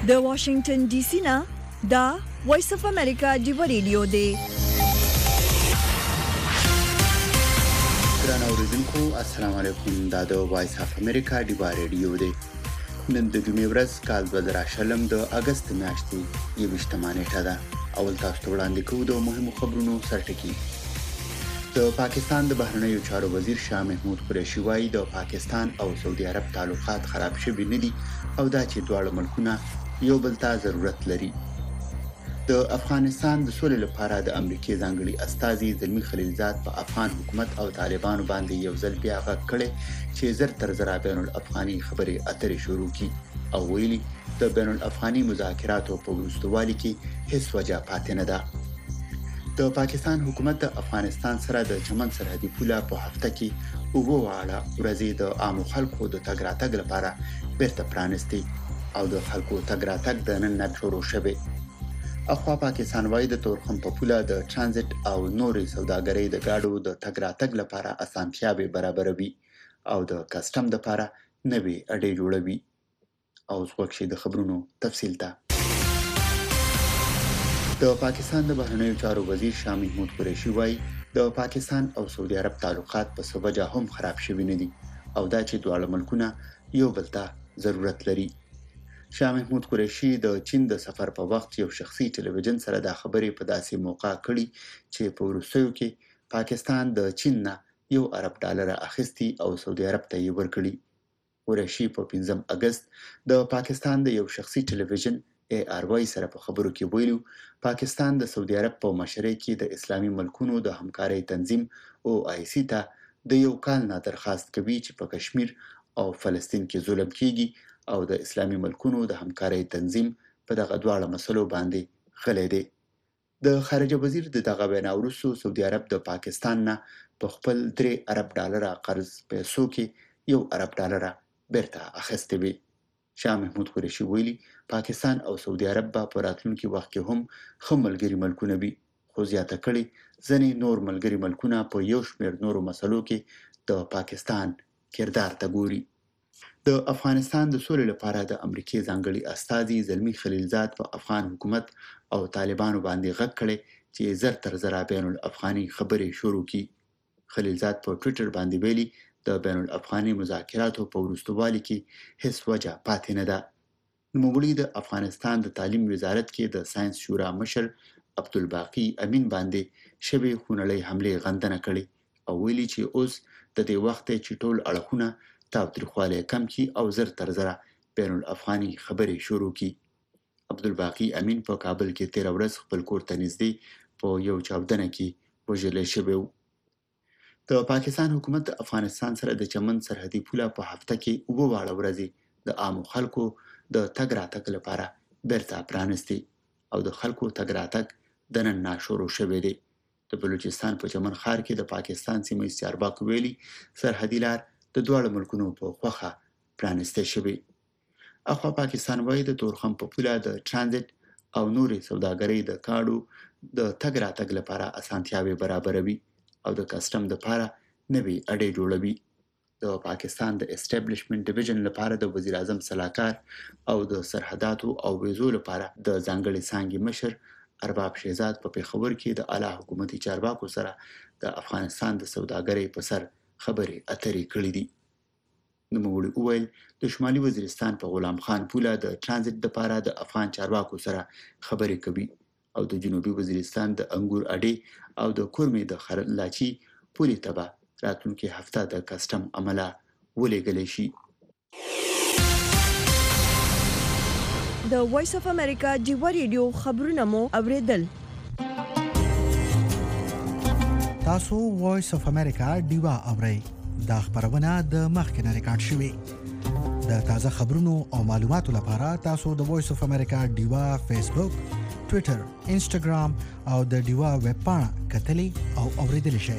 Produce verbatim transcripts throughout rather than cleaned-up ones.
د واشنگټن ډي سي نه دا وایس اف امریکا ډیو ریډیو دی. ګران اوریدونکو السلام علیکم. دا د وایس اف امریکا ډیو ریډیو دی. نن د جمعې ورځ کال دوه زره شلم د اگست میاشتې یوویشتمه نیټه ده. اول تاسو ته وړاندې کوو د مهمو خبرونو سرټکي. د پاکستان د بهرنیو چارو وزیر شاه محمود قریشي وایي د پاکستان او سعودي عرب تعلقات خراب شوي نه دي او دا چې دواړه ملکونه یو بل ته ضرورت لري. د افغانستان د سولې لپاره د امریکای ځانګړي استازي زلمی خلیلزاد په افغان حکومت او طالبانو باندې یو ځل بیا غږ کړي چې زر تر زر بین الافغاني خبرې اترې شروع کړي او ویلي د بین الافغاني مذاکراتو په وروستوالي کې هیڅ وجه پاتې نه ده. د پاکستان حکومت د افغانستان سره د چمن سرحدي پوله په هفته کې اوه واړه ورځې د عامو خلکو د تګ راتګ لپاره بیرته پرانستي او د خلکو تګ راتګ د نن نه شروع شوه. اخوا پاکستان وايي د تورخم په پوله د ترانزیت او نورې سوداګرۍ د گاډو د تګ راتګ لپاره اسانتیاوې برابروي او د کسټم لپاره نوې اډې جوړوي. او څوک د خبرونو تفصیل ته د پاکستان د بهرنیو چارو وزیر شاه محمود قریشي وایي د پاکستان او سعودي عرب تعلقات په څه وجه هم خراب شوي نه دي او دا چې دواړه ملکونه یو بل ته ضرورت لري. شاه محمود قریشي د چین د سفر په وخت یو شخصي ټلویزیون سره د خبرې په داسې موقع کړي چې په وروستیو کې پاکستان د چین نه یو ارب ډالر اخیستي او سعودي عرب ته یې ورکړي. قریشي په پنځم اگست د پاکستان د یو شخصي ټلویزیون ای آر واي سره په خبرو کې ویلو پاکستان د سعودي عرب په مشرۍ کې د اسلامي ملکونو د همکارۍ تنظیم او آی سی ته د یو کال نه درخواست کوي چې په کشمیر او فلسطین کې ظلم کیږي او د اسلامي ملکونو د همکارۍ تنظیم په دغه دواړه مسلو باندې غلی دی. د خارجه وزیر د دغه وینا وروسته سعودي عرب د پاکستان نه په خپل درې ارب ډالر قرض پیسو کې یو ارب ډالر بیرته اخیستی وي. شاه محمود قریشي ویلي پاکستان او سعودي عرب به په راتلونکي وخت کې هم ښه ملګري ملکونه وي، خو زیاته کړي ځینې نور ملګري ملکونه په یو شمېر نورو مسلو کې د پاکستان کردار ته ګوري. د افغانستان د سولې لپاره د امریکای ځانګړي استازي زلمی خلیلزاد په افغان حکومت او طالبانو باندې غږ کړي چې زر تر زر بین الافغاني خبرې شروع کړي. خلیلزاد په ټوئیټر باندې ویلي د بین الافغاني مذاکراتو په وروستوالي کې هیڅ وجه پاتې نه ده. نوموړي د افغانستان د تعلیم وزارت کې د ساينس شورا مشر عبدالباقي امین باندې شبي خونړۍ حمله غندنه کړي او ویلي چې اوس د دې وخت چې ټول اړخونه تاوتریخوالی کم کی او زر تر زر بین الافغاني خبرې شروع کی. عبدالباقي امین په کابل کې تیر ورځ خپل کور ته نږدې په یو چاودنه کې وژل شوی و. د پاکستان حکومت د افغانستان سره د چمن سرحدي پوله په هفته کې اوه واړه ورځې د عامو خلکو د تګ راتګ لپاره بیرته پرانستي او د خلکو تګ راتګ د نن نه شروع شوی دی. د بلوچستان په چمن ښار کې د پاکستان سیمه ایز چارواکو ویلي سرحدي لار د دواړو ملکونو په خوخه پرانسته شوی. اخوا پاکستان وايي د تورخم په پوله د ترانزیت او نورې سوداګرۍ د کاډو د تګ راتګ لپاره اسانتیاوې برابروي او د کسټم لپاره نوې اډې جوړوي. د پاکستان د اسټابلیشمنت ډیویژن لپاره د وزیر اعظم صلاحکار او د سرحداتو او ویزو لپاره د ځانګړي څانګې مشر ارباب شهزاد په پیښور کې د اعلی حکومتي چارواکو سره د افغانستان د سوداګرۍ په سر خبرې اترې کړې دي. نوموړي وویل د شمالي وزیرستان په غلام خان پوله د ترانزیت لپاره د افغان چارواکو سره خبرې کوي او د جنوبي وزیرستان د انګور اډې او د کورمې د خرلاچي پولې ته به راتلونکي هفته د کسټم عمله ولېږلی شي. د وایس اف امریکا ډیو ریډیو خبرونه مو اوریدل. تاسو وایس اف امریکا ډیوا اورئ. دا خبرونه د مخکنه ریکارډ شوې. د تازه خبرونو او معلوماتو لپاره تاسو د وایس اف امریکا ډیوا فیسبوک، ټوئیټر، انسټاګرام او د ډیوا ویب پاڼه کتلی او اوریدل شئ.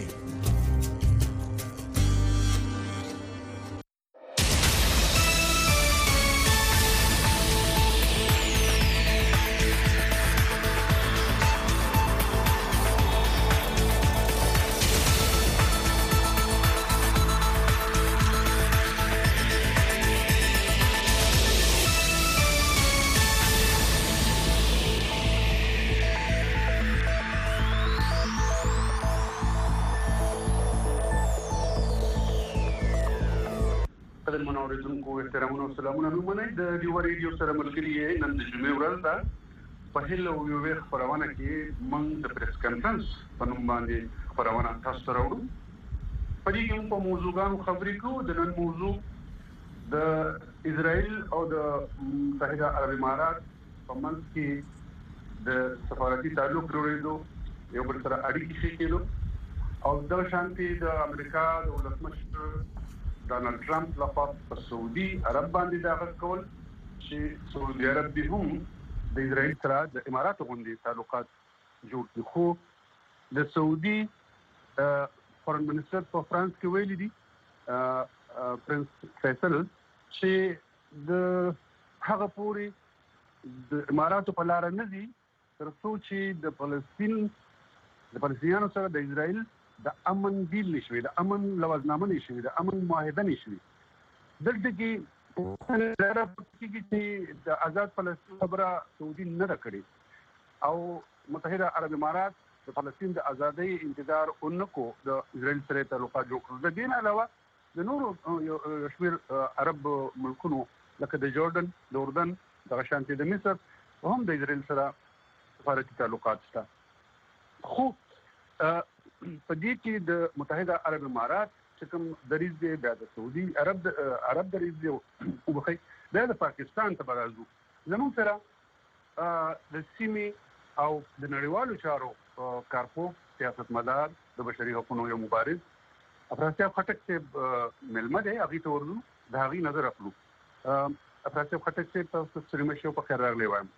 قدرمن اوریدونکو احترامونه او سلامونه مو منئ د ډیو ریډیو سره ملګری یې نن د جمعې ورځ ده په هیله او یو خبرونه کې موږ د پریس کانفرنس په نوم باندې خبرونه تاسو ته راوړو په دې کې په موضوعګانو خبرې کوو. د نن موضوع د اسرائیل او د متحده عرب امارات په منځ کې د سفارتي تعلق جوړېدو یو بل سره اړیکې ښې کېدو او د شانتي د امریکا د ولسمشر ډانلډ ټرمپ لخوا په سعودي عرب باندې داخل کول چې سعودي عرب به هم د اسرائیل سره د اماراتو غوندي تعلقات جوړ کړي. خو د سعودي فورن منسټر په فرانس کې ویلي دي پرنس فیصل چې د هغه پوري د اماراتو په لار نه دي تر څو چې د فلسطین د فلسطینیانو سره د اسرائیل د امن ډیل نشوي، د امن لوازنامه نشوي، د امن معاهده نشوي. دلته کې دا راپورته کیږي چې د آزاد فلسطین خبره سعودي نه ده کړې او متحده عرب امارات د فلسطین د ازادۍ انتظار اونکو د اسرائیل سره تعلقات جوړ کړل. د دې علاوه د نورو شمیر عرب ملکونو لکه د جوردن، د اردن، د شانتي د مصر هم د اسرائیل سره سفارتي تعلقات شته. خو په دې کې د متحده عرب امارات چې کوم دریځ دی بیا د سعودي عرب د عرب دریځ دی او بخي بیا د پاکستان ته برازو زموږ سره د سیمې او د نړیوالو چارو کارپو سیاستمدار د بشري حقوقو یو مبارز افراسیاب خټک صاحب ملمه دی، هغې ته ورځو د هغې نظر اخلو. افراسیاب خټک صاحب تاسو سره مې شو په خیر راغلی وایم.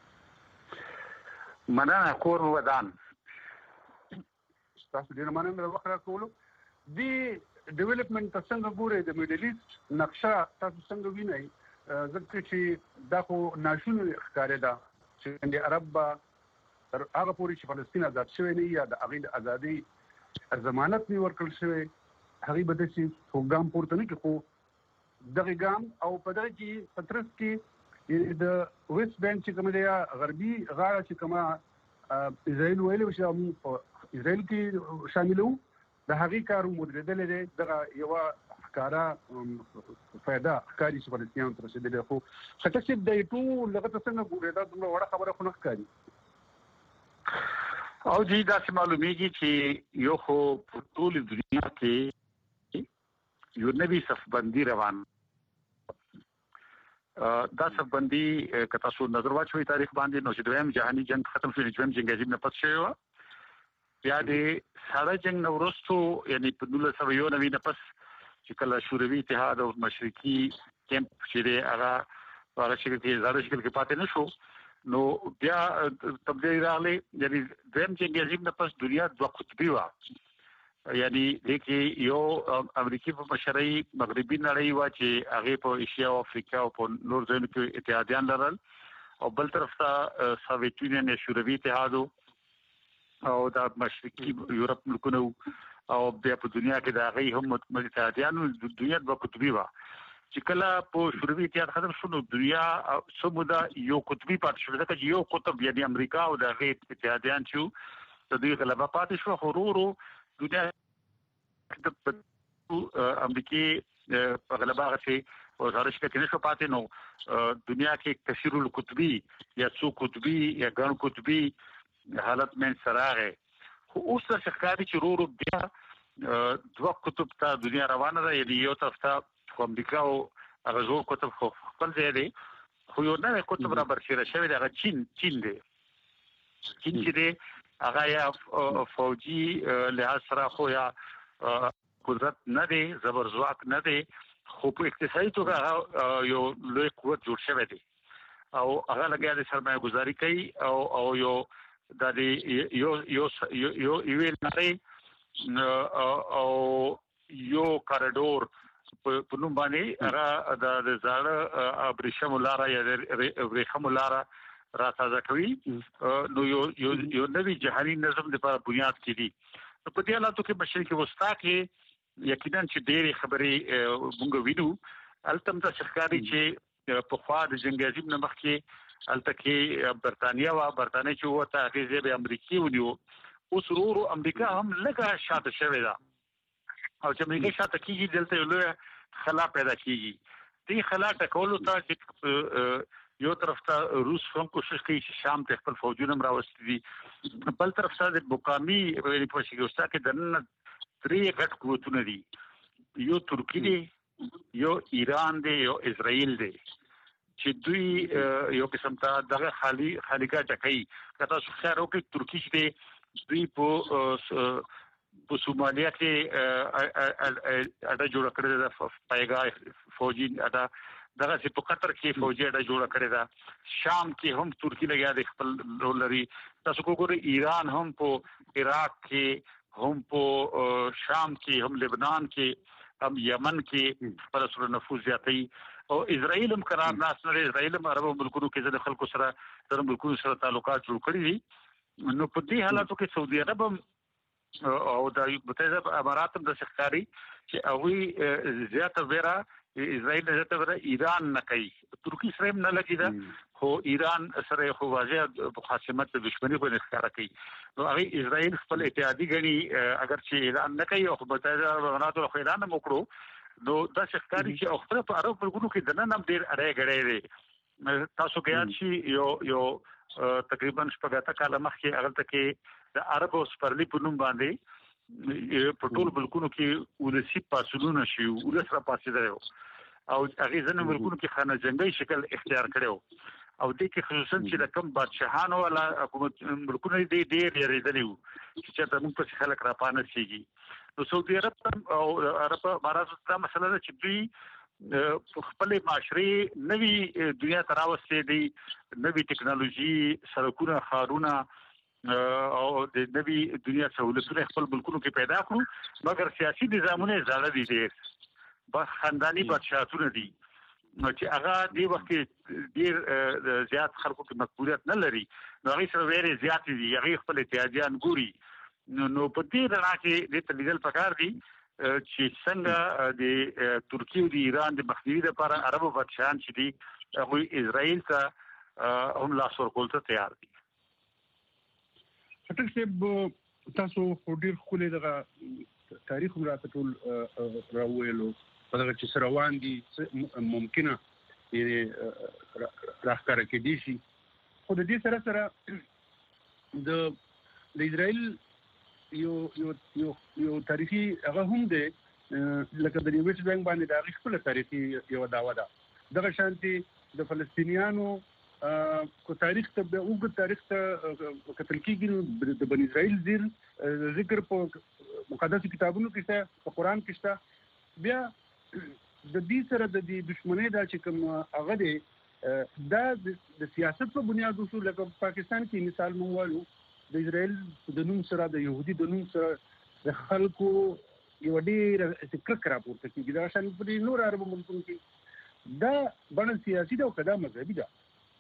مننه کور ودان تاسو ډیر مننه د وخت راکولو. دی ډیولپمنٹ څنګه ګوري د میډل ایست نقشه تاسو څنګه وینئ؟ ځکه چې دا خو ناشونی ښکاري ده چې د عرب تر هغه پورې چې فلسطین آزاد شوی نه یا د هغې د ازادۍ ضمانت نه ورکړل شوی هغې به داسې څوک ګام پورته نه کړي. خو دغه ګام او په دغه کې په ترڅ کې د ویسټ بینک چې کومه دی یا غربي غاړه چې کومه اسرائیل ویلي و چې موږ په اسرائیل کې شاملو د هغې کار مدیریدلی دی. دغه یوه ښکاره فایده ښکاري چې فلسطینیانو ته رسېدلی. خو خټک صاحب دی ټول دغه ته څنګه ګورې؟ دا دومره وړه خبره خو نه ښکاري. او جی داسې معلومیږي چې یو خو په ټولې دنیا کې یو نوي صفبندي روان دا صفبندي که تاسو نظر واچوئ تاریخ باندې نو چې دویم جهاني جنګ ختم شو، دویم جنګ عظیم نه پس شوی وه. بیا د ساړه جنګ نه وروستو یعنې په نولس سوه یو نوي نه پس چې کله شوروي اتحاد او مشرقي کیمپ چې دی هغه په هغه شکل کې زاړه شکل کې پاتې نه شو نو بیا تبدیلي راغلی. یعنې دویم جنګ عظیم نه پس دنیا دوه قطبي وه، یعنې دې کې یو امریکي په مشرۍ مغربي نړۍ وه چې هغې په ایشیا او افریقا او په نور ځایونو کې اتحادیان لرل او بل طرف ته سوویت یونین یا شوروي اتحاد او دا مشرقي یورپ ملکونه او بیا په دنیا کې د هغې هم اتحادیانو. دنیا دوه قطبي وه. چې کله په شوروي اتحاد ختم شو نو دنیا څه موده یو قطبي پاتې شو، ځکه چې یو قطب یعنې امریکا او د هغې اتحادیان چې د دوی غلبه پاتې شوه. خو ورو ورو دنیا امریکي په غلبه هغسې په زاړه شکل کې نه شو پاتې نو دنیا کې کثیر القطبي یا څو قطبي یا ګڼ قطبي حالت منځته راغی. خو اوس داسې ښکاري چې ورو ورو بیا دوه قطب ته دنیا روانه ده. یعنې یو طرف ته خو امریکا او هغه زوړ قطب خو خپل ځای دی، خو یو نوی قطب را برسېره شوی دی، هغه چین چین دی. چین چې دی هغه یا فوجي لحاظ سره خو یا قدرت نه دی، زبر ځواک نه دی، خو په اقتصادي توګه هغه یو لوی قوت جوړ شوی دی او هغه لګیا د سرمایه ګزاري کوي او او یو د یو یو یو یوې نړۍ او یو کاریډور په نوم باندې هغه د زاړه ابریشمو لاره یا ورېښمو لاره را تازه کوي. نو یو یو نوي جهاني نظم لپاره بنیاد کېږي. په دې حالاتو کې مشرق وسطا کې یقینا چې ډېرې خبرې موږ وینو. هلته هم داسې ښکاري چې پخوا د جنګ عظیم نه مخکې هلته کې برطانیه وه، برطانیه چې ووته هغې ځای به امریکې ونیو. اوس ورو ورو امریکا هم لږه شاته شوې ده او چې موږ شاته کیږي دلته له خلا پیدا کیږي دې خلا ټکولو ته چې یو طرف ته روس هم کوشش کوي چې شام ته خپل فوجونه راوستي دي بل طرف ته د مقامي په شګوستا کې د نن درې غټ قوتونه دي یو ترکی دی یو ایران دی یو اسرائیل دی چې دوی یو قسم ته دغه خالی خالیګه ټکای کته څو خیر او کې ترکی چې دوی په په سومالیا کې اډه جوړ کړی د پایګا فوجي اډه دغه چې په قطر کې فوجي اډه جوړ کړی دا شام کې هم ترکی لګیا د خپل رول لري تاسو وګورئ ایران هم په عراق کې هم په شام کې هم لبنان کې هم یمن کې خپل سره نفوذ زیاتوي او اسرائیل هم قرار ناس نه اسرائیل هم عربو ملکونو کې د خلکو سره د ملکونو سره تعلقات جوړ کړی دي نو په دې حالاتو کې سعودي عرب او د متحده امارات هم د ښکاری چې هغه زیاته ویرا اسرائیل زیاته ویرا ایران نه کوي ترکی سره نه لګی دا خو ایران سره خو واضح مخاصمت د دښمنی په ښکارا کوي نو هغه اسرائیل خپل اتحادی غني اگر چې اعلان نه کوي او متحده امارات خو اعلان وکړو نو دا ښکاری چې او خپل په عرب ملکونو کې د نن هم ډیر اړه غړي تاسو کې یاد شي یو یو تقریبا شپږه کاله مخکې هغه تکي د عرب او سپرلی په نوم باندې په ټول ملکونو کې ولسی پاسونو شي ولس را پاسې درو او هغه ځنه ملکونو کې خانه جنگي شکل اختیار کړو او د کې خصوصا چې د کم بادشاہانو ولا حکومت ملکونو دې ډېر لري چې د موږ په خلک را پانه شيږي نو سعودي عرب او عرب امارات دا مسله چې دوی خپل معاشري نوي دنیا تراوسته دي نوي ټکنالوژي سړکونه خارونه او د نوي دنیا سہولتونه خپل ملکونو کې پیدا کړو مګر سیاسي نظامونه زړه دي دي بس خاندانی بادشاہتونه دي نو چې هغه دی وخت ډیر زیات خلکو کې مقبولیت نه لري نو هغه سره ډیر زیات دي هغه خپل اتحادیان ګوري نو نو په دې رڼا کې د تلیدل پکار دي چې څنګه د ترکیه او د ایران د مخنیوي لپاره عربو بادشاہان چې دي هغه اسرائیل ته هم لاس ورکول ته تیار دي ټک سه تاسو ډیر خولې دغه تاریخ راته ټول راوېلو په دغه چې سروان دي ممکنه یې راخاره کې دي شي خو د دې سره سره د د اسرائیل یو یو یو یو تاریخي هغه هم دی لکه د نیویس بانک باندې د خپل تاریخي یو داوا ده دغه شانتي د فلسطینیانو کو تاریخ ته به وګ تاریخ ته کتل کېږي د بنی اسرائیل زیر ذکر په مقدس کتابونو کې ته په قران کې ته بیا د دې سره د دښمنۍ دا چې کوم هغه دی دا د سیاست په بنیاد اصول لکه پاکستان کې مثال مونږ وایو د اسرائیل د نوم سره د يهودي د نوم سره د خلکو یو ډیر فکر راپورته کیږي دا شان په نور عربو ملکونو کې دا باندې سیاسي دا او کدا مذهبي دا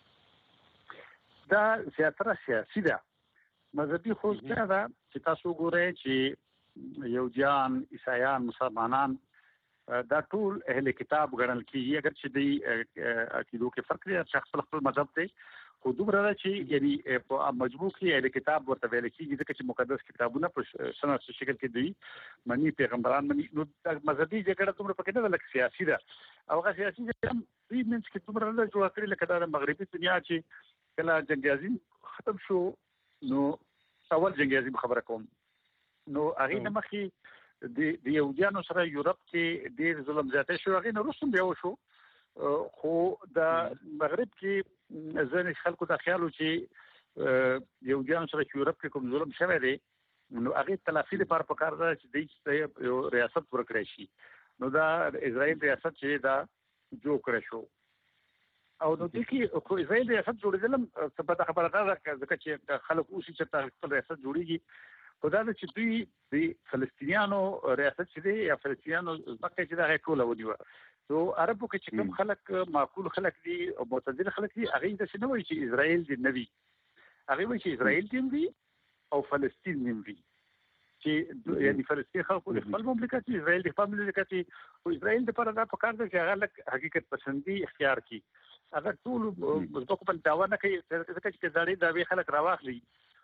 دا زیاتره سیاسي ده مذهبي خو څه ده چې تاسو ګورئ چې يهوديان عیسایان مسلمانان دا ټول اهل کتاب ګڼل کیږي اگر چې د عقیدو کې فرق دی شخص خپل مذهب دی خو دومره چې یعنی په مجموع کې اهل کتاب ورته ویل کیږي ځکه چې مقدس کتابونه په سنت شکل کې دي منی پیغمبران منی نو مذهبي جګړه دومره پکې نه لکه سیاسي ده او هغه سیاسي جګړه دوی منځ کې دومره نه جوړ کړی لکه د مغربي دنیا چې کله جنگ عظیم ختم شو نو اول جنگ عظیم خبره کوم نو هغه نه مخکې د د یهودانو سره یورپ کې ډیر ظلم زیاته شو هغه نه روسم بیا وشو خو د مغرب کې ځنې خلکو ته خیال و چې یهودانو سره یورپ کې کوم ظلم شوی دی نو هغه تلافي لپاره پکار ده چې د یو ریاست ورکړی شي نو دا اسرائیل ریاست چې دا جوړ کړی شو او نو د کې خو اسرائیل ریاست جوړېدل څه په خبره ده ځکه چې خلک اوسې چې خپل ریاست جوړیږي خو دا چې دوی د فلسطینیانو ریاست چې دی یا فلسطینیانو ځکه چې دا ټول ونیو نو عربو کې چې کوم خلک معقول خلک دي او معتدل خلک دي هغه د څه نه وایي چې اسرائیل دی نوي هغه وایي چې اسرائیل دی وی او فلسطین دی وی چې یعنی فلسطین خلکو د خپل مملکت دي اسرائیل د خپل مملکت دي او اسرائیل د پر دا پکار ده چې هغه حقیقت پسندي اختیار کړي اگر ټول مزبوق په داوا نه کوي ځکه چې زړې دا وی خلک راواخلي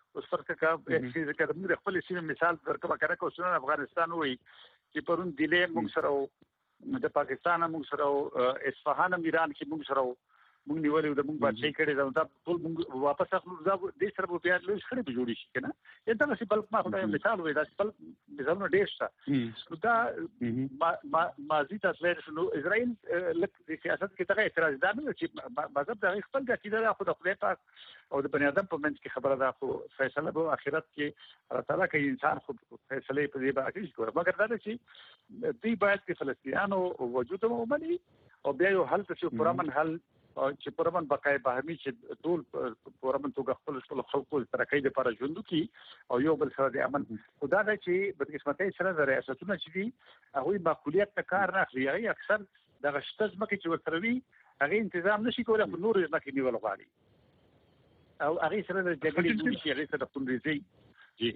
اوس فرق کا چې ذکر موږ خپل سیمه مثال درکو کړه کو سنن افغانستان وای چې پرون دله موږ سره د پاکستان موږ سره اصفهان ایران کې موږ سره موږ نیولې د موږ بچی کړي دا ټول موږ واپس اخلو دا د سره په پیاله لږ خړې جوړی شي کنه دا چې بل ما خدای مثال وای دا بل مثالونه ډېر شته دا ما مازی تاسو شنو اسرائیل لکه د سیاست کې دغه اعتراض دا نه چې مذهب د خپل د کیدل خو د خدای پاک او د بنی آدم په منځ کې خبره ده خو فیصله به آخرت کې الله تعالی کوي انسان خو فیصله په دې باندې کوي مګر دا چې دوی باید چې فلسطینیانو وجود ومني او بیا یو حل ته پرامن حل چې پرمن بقای باهمي چې ټول پرمن توګه خپل خپل خلکو ترکې لپاره ژوند کوي او یو بل سره د امن خدا دا چې په قسمتي سره د ریاستونو چې دي هغه مسؤلیت ته کار نه اخلي هغه اکثر د غشتز مکه چې ورتروي هغه تنظیم نشي کولای په نور مکه نیول غواړي او هغه سره د جګړې د شي هغه سره په دې جی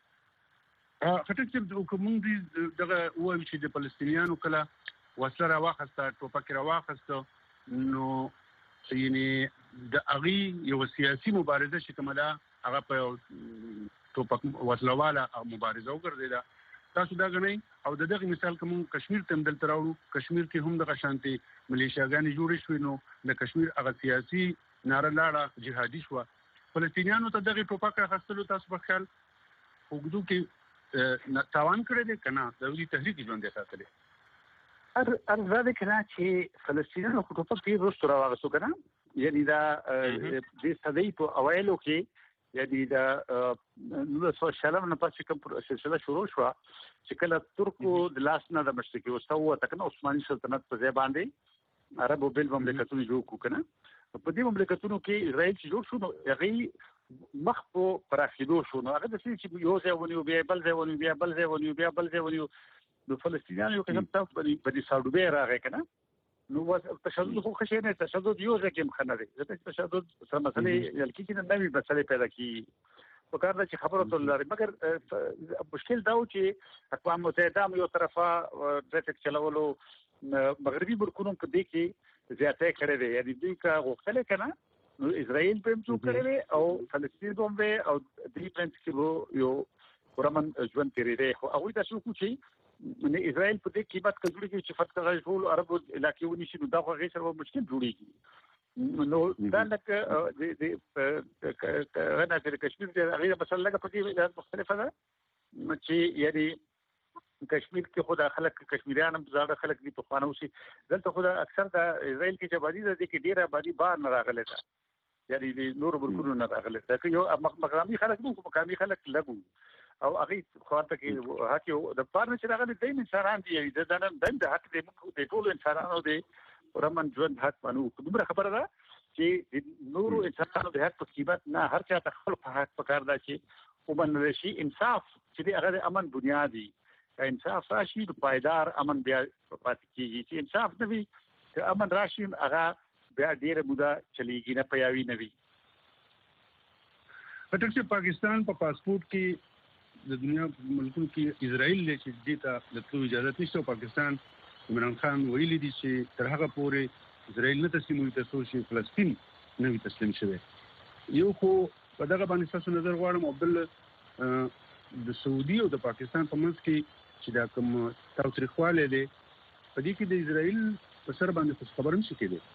ا خاطر چې کوم دي دغه وایي چې د فلسطینیانو کله وسله راوخسته ټوپک راوخسته نو یعنی د اغي یو سیاسي مبارزه چې کومه ده هغه په ټوپک وسلواله مبارزه وګرځیدا تاسو دا غنئ او دغه مثال کوم کشمیر ته دل تراوړو کشمیر کې هم د شانتي ملیشیاګانې جوړې شوې نو د کشمیر هغه سیاسي ناره لاړه جهادي شو فلسطینیانو ته دغه ټوپک راخستلو تاسو په خیال وګدو کې تاوان کړی دی کنه د وی تحریک ژوند ساتلی ار ارزاده کنا چې فلسطینیانو خو په پیر روستو راغسو کنه یعنی دا د صدې په اوایلو کې یعنی دا نو څو شلم نه پاتې کوم سلسله شروع شو چې کله ترکو د لاس نه د مشرقي وسو تکنه عثماني سلطنت په ځای باندې عربو بل مملکتونو جوړ کو کنه په دې مملکتونو کې اسرائیل چې جوړ شو نو هغه مخ په پراخېدو شو نو هغه د چې یو ځای ونیو بیا بل ځای ونیو بیا بل ځای ونیو بیا بل ځای ونیو د فلسطینیانو یو قسم ته په دې ساډوبه راغی کنه نو و تشدد خو خشه نه تشدد یو ځکه مخنه دی ځکه تشدد سره مسلې یلکی چې نوې مسلې پیدا کی په کار د خبرو ته لري مګر مشکل دا و چې اقوام متحده یو طرفه ټریفیک چلولو مغربي برکونو په دې کې زیاته کړې دي یعنی دوی کا غوښتل کنه نو اسرائیل په هم څو کړې او فلسطین هم او دې پلانټ کې یو ورمن ژوند تیرې دی خو هغه تاسو کوچی نه اسرائیل په دې قیمت کړي چې فتح غږول عربو علاقې ونی شي نو دا خو غیر سره مشکل جوړیږي نو دا لکه د د غنا د کشمیر د غیر مثلا لکه په دې مختلفه ده چې یعنی کشمیر کې خدا خلک کشمیریان هم زړه خلک دي په خوانو شي دلته خدا اکثر د اسرائیل کې چې باندې د کې ډیره باندې بار نه راغله ده یعنی د نور برکونو نه راغله ده یو مقامي خلک نو مقامي خلک لګو او هغه خواته کې حق د پاره چې راغلي د انسانان دي د دنن د حق د ټول انسانانو دي ورمن ژوند حق باندې کومه خبره ده چې نور انسانانو د حق په قیمت نه هر چا ته خپل حق پکار ده چې ومن شي انصاف چې هغه د امن بنیادی انصاف راشي د پایدار امن بیا پاتې کیږي چې انصاف نه وي چې امن راشي هغه بیا ډیره موده چلیږي نه پیاوي نه وي اټکه پاکستان په پاسپورت کې د دنیا ملکونو کې اسرائیل چې دې ته د تلو اجازه نشته پاکستان عمران خان ویلي دي چې تر هغه پورې اسرائیل نه تسلیموي تر څو چې فلسطین نه وي تسلیم شوی یو خو په دغه باندې تاسو نظر غواړم او بل د سعودي او د پاکستان په منځ کې چې دا کوم تاوتریخواله دي په دې کې د اسرائیل په سر باندې خبر نشي کېدی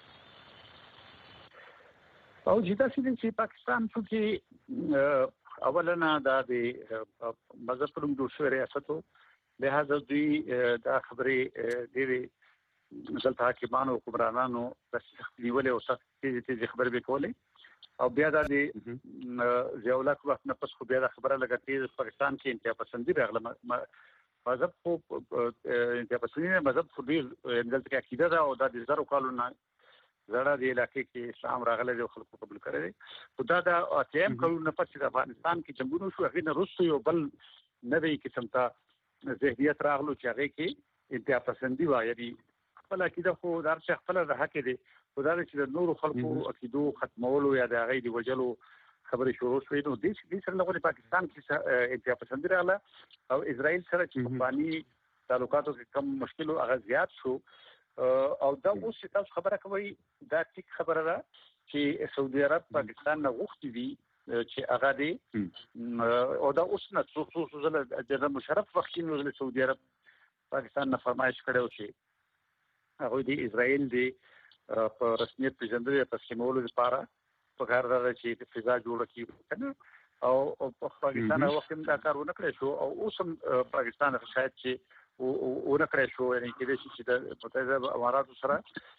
او چې تاسو چې پاکستان چې اولا دا د مذهب په جوړ شوی ریاستو لہذا دوی دا خبرې ډېرې دلته حاکمانو حکمرانانو د سخت نیولې او سخت تیزې خبرې به کولې او بیا دا د ضیاءالله وخت نه پس خو بیا دا خبره لګټي پاکستان کې انتها پسندي راغله مذهب خو انتها پسندي مذهب خو ډېر دلته کې عقیده ده او دا د زرو کالو نه زړه د علاقې کې اسلام راغلی دی او خلکو قبول کړی دی خو دا د اتیم کلونو پس د افغانستان کې جنګونه شو هغې نه وروسته یو بل نوی قسم ته ذهنیت راغلو چې هغې کې انتها پسندي وه یعنې خپله عقیده خو د هر چا خپله د حق دی خو دا چې د نورو خلکو عقیدو ختمولو یا د هغې د وژلو خبرې شروع شوې نو دې سره لغونې پاکستان کې انتها پسندي راغله او اسرائیل سره چې پخواني تعلقاتو کې کم مشکل هغه زیات شو او دا اوس چې تاسو خبره کوي دا ټیک خبره ده چې سعودي عرب پاکستان نه غوښتي دي چې هغه دی او دا اوس نه څو څو ځله د مشرف وختي نو د سعودي عرب پاکستان نه فرمایش کړو چې هغه د اسرائیل دی په رسمیت پیژندل یا تسلیمولو لپاره په کار راځي چې فضا جوړه کړي کنه او په پاکستان وخت هم دا کارونه کړی شو او اوس هم پاکستان شاید چې او نه کړی شو یعنی کې چې د متحده اماراتو سره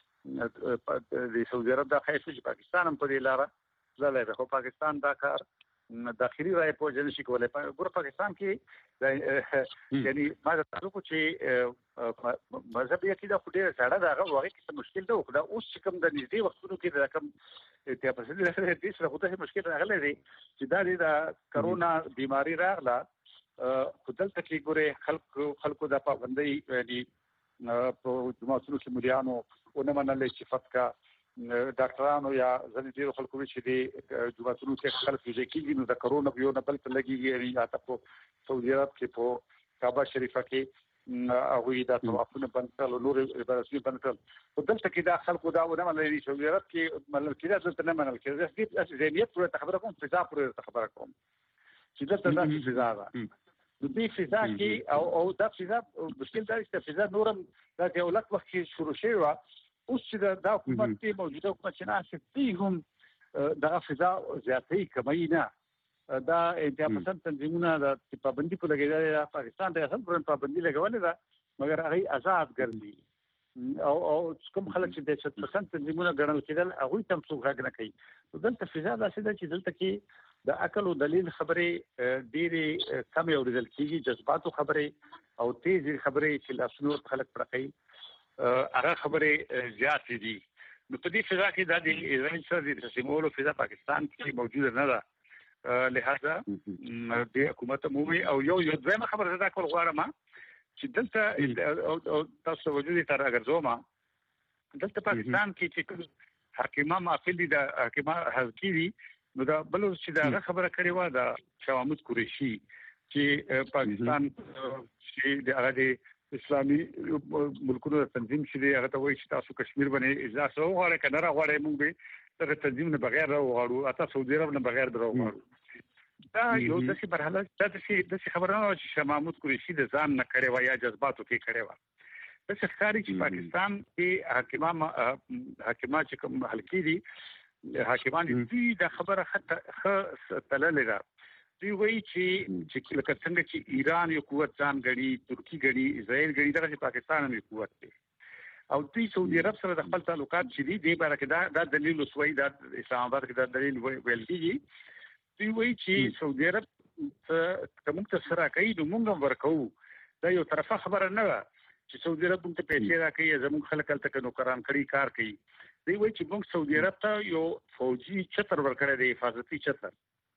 د سعودي عرب د خایف چې پاکستان هم په دې لاره زله خو پاکستان دا کار داخلي راي په جن شي کولای ګور پاکستان کې یعنی ما تاسو کو چې مذهب یې کېده خو ډېر ساده دا هغه واقعي څه مشکل ده خو دا اوس کوم د نږدې وختونو کې دا کوم ته په څه لري دې سره خو ته مشکل راغلی دی چې دا د کرونا بیماری راغله خو دلته کې ګوره خلک خلکو د پابندۍ یعنی په جماعتونو کې مليانو ونه منل چې فتکا ډاکټرانو یا ځینې ډېر خلکو چې د جماعتونو کې خلک یې کېږي نو د کرونا یو نه بل ته لګيږي یا تاسو سعودي عرب کې په کعبه شریفه کې هغه د طوافونه بند کړل نور عبادتونه بند کړل په دلته کې د خلکو دا ونه منل چې سعودي عرب کې منل کېږي دلته نه منل کېږي د ذهنیت پورې خبره کوم فضا پورې خبره کوم چې دلته د فضا ده د دې فضا کې او او د فضا مشکل دا چې فضا نورم د دولت وخت کې شروع شوی و اوس چې د حکومت کې موجوده حکومت چې ناسې هم د فضا زیاتې کمای نه دا انتها پسند تنظیمونه د پابندي په لګیدل پاکستان د اصل پر پابندي لګولې ده مګر هغه آزاد ګرځي او او کوم خلک چې د شت پسند تنظیمونه ګڼل کېدل هغه تم څو غږ نه کوي دلته فضا داسې ده چې دلته کې د عقل او دلیل خبرې ډېرې کم اوریدل کېږي جذباتو خبرې او تیز خبرې چې لاسونو خلک پرخي هغه خبرې زیات دي نو په دې فضا کې د ایران سره د تسلیمولو فضا پاکستان کې موجود نه ده لہذا د حکومت عمومي او یو یو ځمه خبره ده کول غواړم چې دلته تاسو وجود تر اگرځوم دلته پاکستان کې چې حاکمان معافل دي د حاکمان حقيقي نو دا بل چې دا خبره کړې و دا شوامد قریشي چې پاکستان چې د هغه اسلامي ملکونو تنظیم شې هغه ته وایي چې تاسو کشمیر باندې اجازه وغواړئ کنه راغواړئ موږ به دغه تنظیم نه بغیر راوغواړو اته سعودي عرب نه بغیر راوغواړو دا یو د څه مرحله دا د څه خبره نه چې شاه محمود قریشي د ځان نه کړي و یا جذباتو کې کړي و د ښکاری چې پاکستان کې حاکمان حاکمان چې کوم حلقې دي حاکمان دې د خبره خطه تللې ده دوی وایي چې چې لکه څنګه چې ایران یو قوت ځان غړي ترکی غړي اسرائیل غړي دغه پاکستان هم یو قوت دی او دوی سعودي عرب سره د خپل تعلقات چې دي د باره کې دا د دلیل وسوي د اسلام آباد کې د دلیل ویل کیږي دوی وایي چې سعودي عرب کوم څه سره کوي نو موږ ورکو دا یو طرفه خبره نه ده چې سعودي عرب موږ ته پیسې راکړي زموږ خلک تل کنو قران کړي کار کوي دوی وایي چې موږ سعودي عرب ته یو فوجي چتر ورکړی دی حفاظتي چتر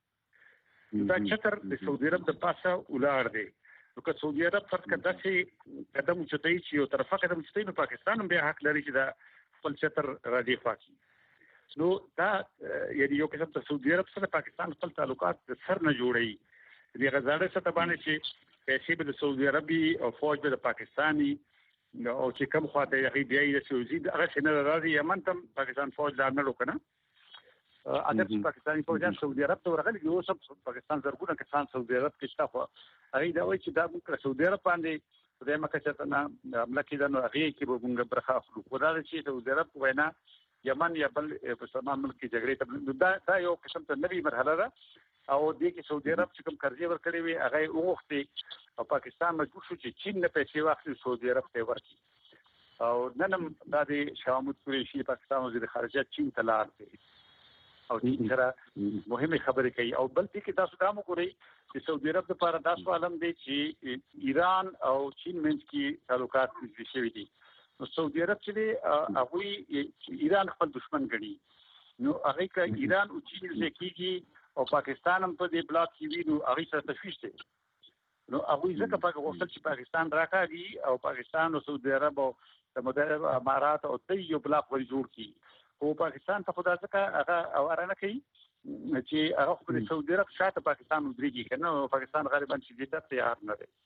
دا چتر د سعودي عرب د پاسه ولار دی نو که سعودي عرب فرض کړه چې قدم چتای چې یو طرفه قدم چتای نو پاکستان هم به حق لري چې دا خپل چتر را دی فاکي نو دا یعنی یو قسم ته سعودي عرب سره پاکستان خپل تعلقات سر نه جوړي دی غزاړه څه ته باندې چې پیسې به د سعودي عربي او فوج به د پاکستاني او چې کوم خواته یې بیا یې سعودي هغه څنګه راځي یمن ته پاکستان فوج لا نه لوکنه اگر پاکستاني فوجان سعودي عرب ته ورغلي یو سب پاکستان زرګونه کسان سعودي عرب کې شته خو هغه دا وایي چې دا موږ سعودي عرب باندې د مکه چې نه املاکي د نو هغه کې به موږ برخه اخلو خو دا چې سعودي عرب وینا یمن یا بل په سلمان ملک کې جګړې ته دا دا یو قسم ته نوې مرحله ده او دې کې سعودي عرب چې کوم قرضې ورکړي وي هغه وغوښتي او پاکستان مجبور شو چې چین نه پیسې واخلي سعودي عرب ته ورکړي او نن دا د شاه محمود قریشي پاکستان وزیر خارجه چین ته لاړ دی او چین سره مهمه خبرې کوي او بل دې کې تاسو دا مو کوي چې سعودي عرب لپاره دا سوالم دی چې ایران او چین منځ کې تعلقات نږدې شوي دي نو سعودي عرب چې هغه ایران خپل دشمن ګڼي نو هغه کې ایران او چین ځکهږي او پاکستان هم په دې بلاک کې وي نو هغه سره تشویش دی نو هغه ځکه په وخت چې پاکستان راکاږي او پاکستان او سعودي عرب او د متحده امارات او د یو بلاک ور جوړ کی او پاکستان ته خدای څخه هغه او ارانه کوي چې هغه خپل سعودي عرب شاته پاکستان ودرېږي کنه پاکستان غالبا چې دې ته تیار نه دی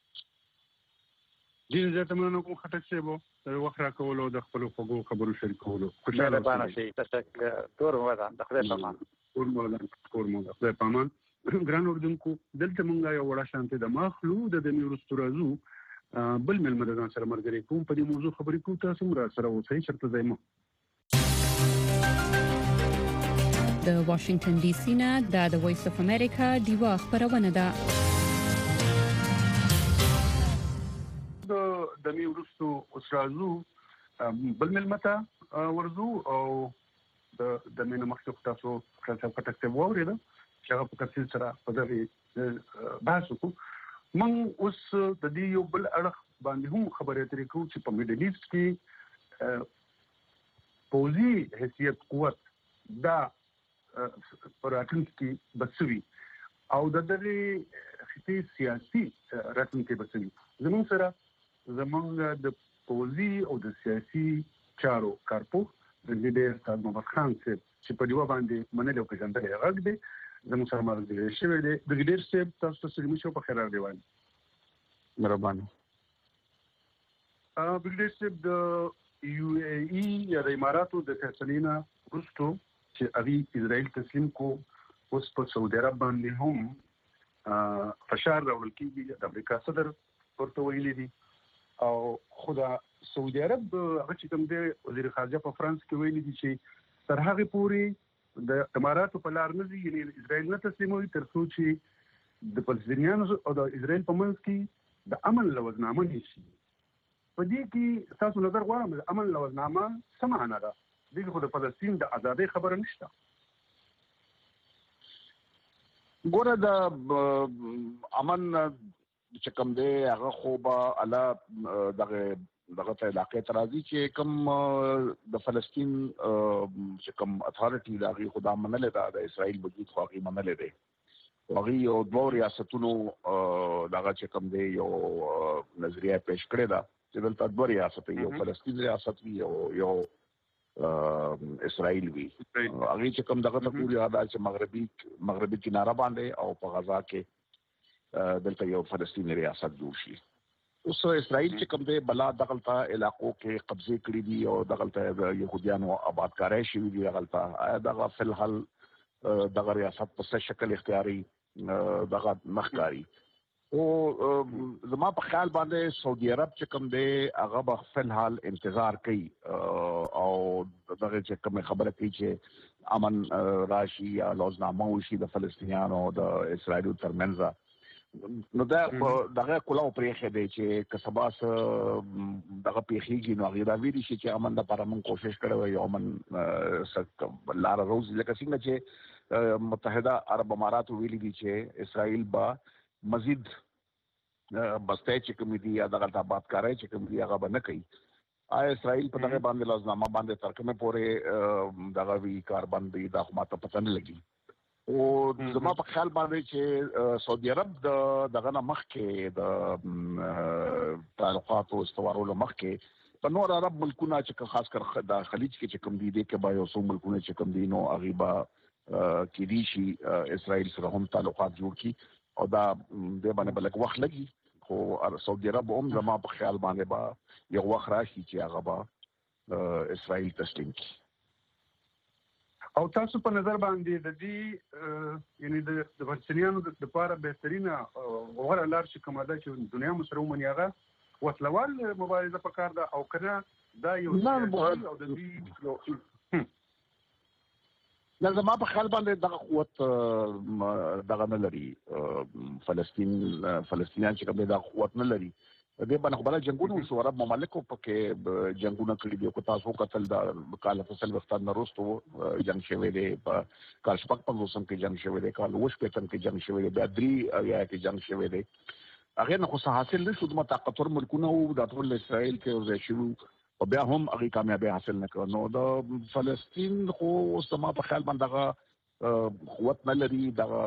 دین زه مننه کوم خټک شه وو د وخت را کولو د خپل خوږو خبرو شریکولو خوشاله باندې شي تاسو تور ودا د خدای په امان کور مولا کور مولا خدای پامان ګران اردوونکو دلته مونږه یو وړه شانته د مخلو د دمي ورستو راځو بل ملمه د ځان سره مرګري کوم په دې موضوع خبرې کوو تاسو مرا سره اوسئ چرته زایمو د واشنگټن ډي سي نه د وایس اف امریکا دیوا خبرونه ده د دمي ورستو اوس راځو بل ملمه ورزو او د د مینه مخکې تاسو کله په تکته وورید چې هغه په تفصیل سره په دغه بحث وکړو من اوس د دې یو بل اړه باندې هم خبرې اترې کوو چې په میډل ایست کې پوزي حیثیت قوت دا پراتونکي بسوي او د دغه خطي سیاسي راتونکي بسوي زموږ سره زموږ د پوزي او د سیاسي چارو کارپو د لیډر استاد محمد خان چې په دیوا باندې منل او پیژندل غږ دی زموږ سره مرګ شوی دی د لیډر سیب تاسو ته سلام شو په خیر راغلی مهرباني ا د لیډر سیب د یو ای ای یا د اماراتو د فیصلینا ورستو چې اغي اسرائیل تسلیم کو اوس په سعودي عرب باندې هم فشار راوړل کیږي د امریکا صدر ورته ویلي دي او خدا سعودي عرب هغه چې کوم دی وزیر خارجه په فرانس کې ویلي دي چې تر هغه پورې د اماراتو په لار نه ځي یعنی اسرائیل نه تسلیموي تر څو چې د فلسطینیانو او د اسرائیل په منځ کې د امن لوزنامه نشي په دې کې تاسو نظر غواړم د امن لوزنامه څه معنی ده دغه خو د فلسطین د ازادۍ خبره نشته ګوره د امن چې کوم دی هغه خو به الله دغه دغه ته علاقې ترازی چې کوم د فلسطین چې کوم اتھارټي دغه خدا منل ده د اسرائیل وجود خو هغه منل ده هغه یو دوه ریاستونو دغه چې کوم دی یو نظریه پیش کړې ده چې دلته دوه ریاست یو فلسطین ریاست وي او یو اسرائیل وي هغه چې کوم دغه ته پوری ادا چې مغربي مغربي کناره باندې او په غزا کې دلته یو فلسطیني ریاست جوړ شي اوس اسرائیل چې کوم دی بلا دغلطه علاقو کې قبضه کړې دي او دغلطه د يهوديانو آبادکاري شوی دي دغلطه دغه فلحال دغه ریاست په څه شکل اختیاري دغه مخکاري او زما په خیال باندې سعودي عرب چې کوم دی هغه په فلحال انتظار کوي او دغه چې کوم خبره کوي چې امن راشي یا لوزنامه وشي د فلسطینیانو او د اسرائیل ترمنځ نو دا دغه کلاو پرېخه دی چې کسباس دغه پیخیږي نو هغه راوي دي چې امن لپاره موږ کوشش کړو یو امن لار روز لکه څنګه چې متحده عرب امارات ویلي دي چې اسرائیل با مزید بسته چې کوم دي یا دغه آبادکاري چې کوم دي هغه به نه کوي آیا اسرائیل په دغه باندې لازمه باندې ترکمه پورې دغه وی کار باندې دا ماته پته نه لګي او زما په خیال باندې چې سعودي عرب د دغه مخکې د تعلقاتو استوارولو مخکې په نور عرب ملکونه چې خاص کر د خلیج کې چې کوم دي د کې با یو څو ملکونه چې کوم دي نو غیبا کې دي شي اسرائیل سره هم تعلقات جوړ کی او دا د باندې بلک وخت لګي خو سعودي عرب هم زما په خیال باندې با یو وخت راشي چې هغه با اسرائیل تسلیم کی او تاسو په نظر باندې د دې یعنی د فلسطینیانو د لپاره بهترینه غوړه لار چې کومه ده چې دنیا مسره ومني هغه وسلوال مبارزه پکار ده او کنه دا یو او د دې نه زما په خیال باندې دغه قوت دغه نه لري فلسطین فلسطینیان چې کوم دغه قوت نه لري د باندې خبره جنگونو شو عرب ممالکو پکې جنگونه کړی دي کو تاسو قتل د کال فصل وختان نروستو جنگ شوی دی په کال شپږ په موسم کې جنگ شوی دی کال وش په تن کې جنگ شوی دی بدري یا کې جنگ شوی دی هغه نه خو حاصل نشو د طاقتور ملکونه او د ټول اسرائیل کې ورځ شروع او بیا هم هغه کامیابی حاصل نکړ نو د فلسطین خو سما په خیال باندې قوت نه لري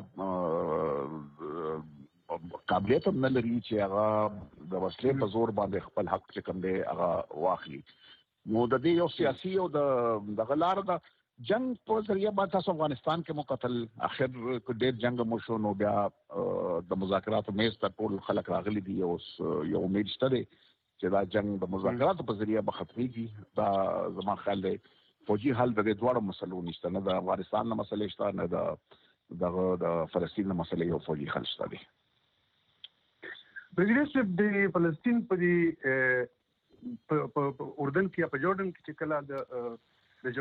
دغه قابلیت هم نه لري چې هغه د وسلې په زور باندې خپل حق چې کوم دی هغه واخلي نو د دې یو سیاسي او د دغه لار د جنگ په ذریعہ باندې تاسو افغانستان کې مقتل اخر کو ډېر جنگ مو شو نو بیا د مذاکراتو میز ته ټول خلک راغلي دي او یو امید شته چې دا جنگ د مذاکراتو په ذریعہ به ختميږي دا زما خیال دی فوجي حل د دوه مسلو نشته، نه د افغانستان نه مسلې شته، نه د دغه د فلسطین نه مسلې یو فوجي حل شته دی. بریګریډ د فلسطین په دې په اردن کې په جوړډن کې چې کله د د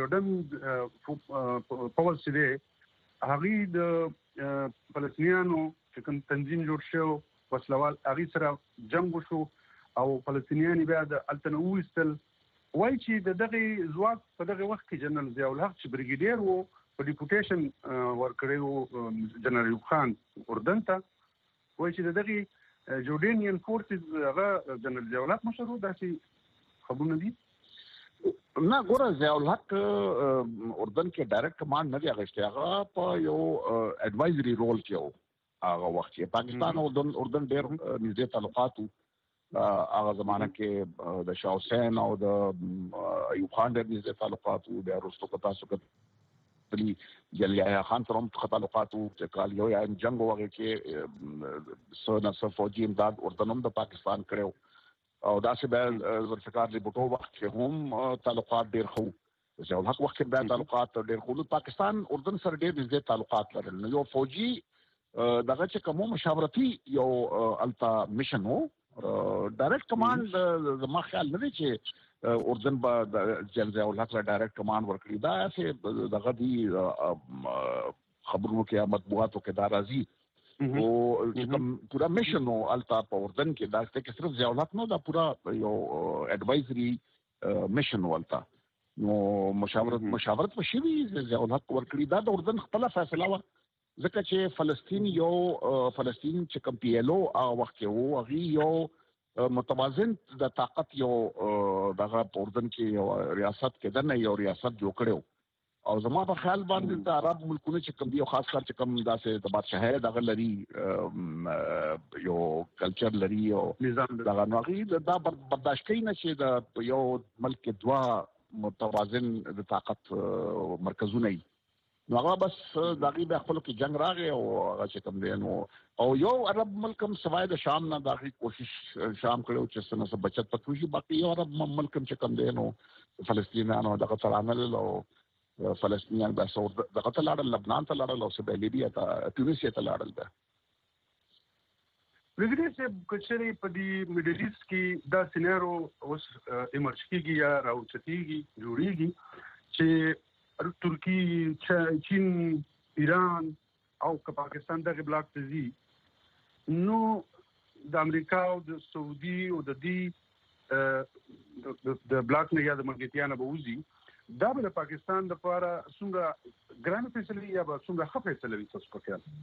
جوړډن پاول سي هغه د فلسطینیانو چې کوم تنظیم جوړ شو وسلوال هغه سره جنگ وشو او فلسطینیان بیا د التنو استل وای چې د دغه ځواک په دغه وخت کې جنرال ضیاء الحق چې بریګیډیر وو په ډیپوټیشن ورکړیو جنرال ایوب خان اردن ته، وای چې دغه جوردینین فورسز هغه جنرال ضیاء الحق مشرو داسې خبرونه دي. نه ګوره ضیاء الحق اردن کې ډایرکټ کمانډ نه دی اخیستی، هغه په یو اډوایزري رول کې وو هغه وخت کې. پاکستان او اردن ډېر نږدې تعلقات وو هغه زمانه کې د شاه حسین او د ایوب خان ډېر نږدې تعلقات وو. بیا وروسته که تاسو کتلي جلیل یحیی خان سره هم ښه تعلقات وو چې کال یو یم جنګ و هغې کې څه نه څه فوجي امداد اردن هم د پاکستان کړی و او داسې بیا ذوالفقار د بوټو وخت کې هم تعلقات ډېر ښه وو. ضیاء الحق وخت کې بیا تعلقات ډېر ښه وو. پاکستان اردن سره ډېر نږدې تعلقات لرل. نو یو فوجي دغه چې کوم مشاورتي یو الته میشن وو، ډایرکټ کمانډ زما خیال نه دی چې اردن به جنرال ضیاء الحق له ډایرکټ کمانډ ورکړي. دا چې دغه دي خبرونو کې مطبوعاتو کې دا راځي او چې کوم پورا میشن وو الته په اردن کې، دا چې صرف ضیاء الحق نه، دا پورا یو اډوایزري میشن وو الته. نو مشاورت مشاورت په شوي ضیاء الحق ورکړي. دا د اردن خپله فیصله وه، ځکه چې فلسطین یو فلسطین چې کوم پی ایل او هغه وخت کې وو، هغې یو متوازن د طاقت یو دغه په اردن کې یو ریاست کېدل نه یو ریاست جوړ کړی و. او زما په خیال باندې د عرب ملکونه چې کوم دي او خاص کر چې کوم داسې د بادشاهۍ دغه لري یو کلچر لري او دغه نو هغې دا برداشت کوي نه چې د یو ملک کې دوه متوازن د طاقت مرکزونه وي. نو هغه بس د هغې بیا خپلو کې جنګ راغی او هغه چې کوم دی نو او یو عرب ملک هم سوای د شام نه د هغې کوشش شام کړی و چې څه نه څه بچت پکې وشي. باقي یو عرب ملک هم چې کوم دی نو فلسطینیانو دغه ته رانلل او فلسطینیان بیا څه دغه ته لاړل، لبنان ته لاړل او څه بیا لیبیا ته ټونسیا ته لاړل. بیا بریګیډیر صاحب که چېرې په دې میډل ایسټ کې دا سینارو اوس ایمرج کېږي یا راوچتېږي جوړېږي چې ترکی، چین، ایران او که پاکستان دغه بلاک ته ځي، نو د امریکا او د سعودي او د دې د بلاک نه یا د ملګرتیا نه به وځي، دا به د پاکستان لپاره څومره ګرانه فیصله یا به څومره ښه فیصله وي تاسو په خیال؟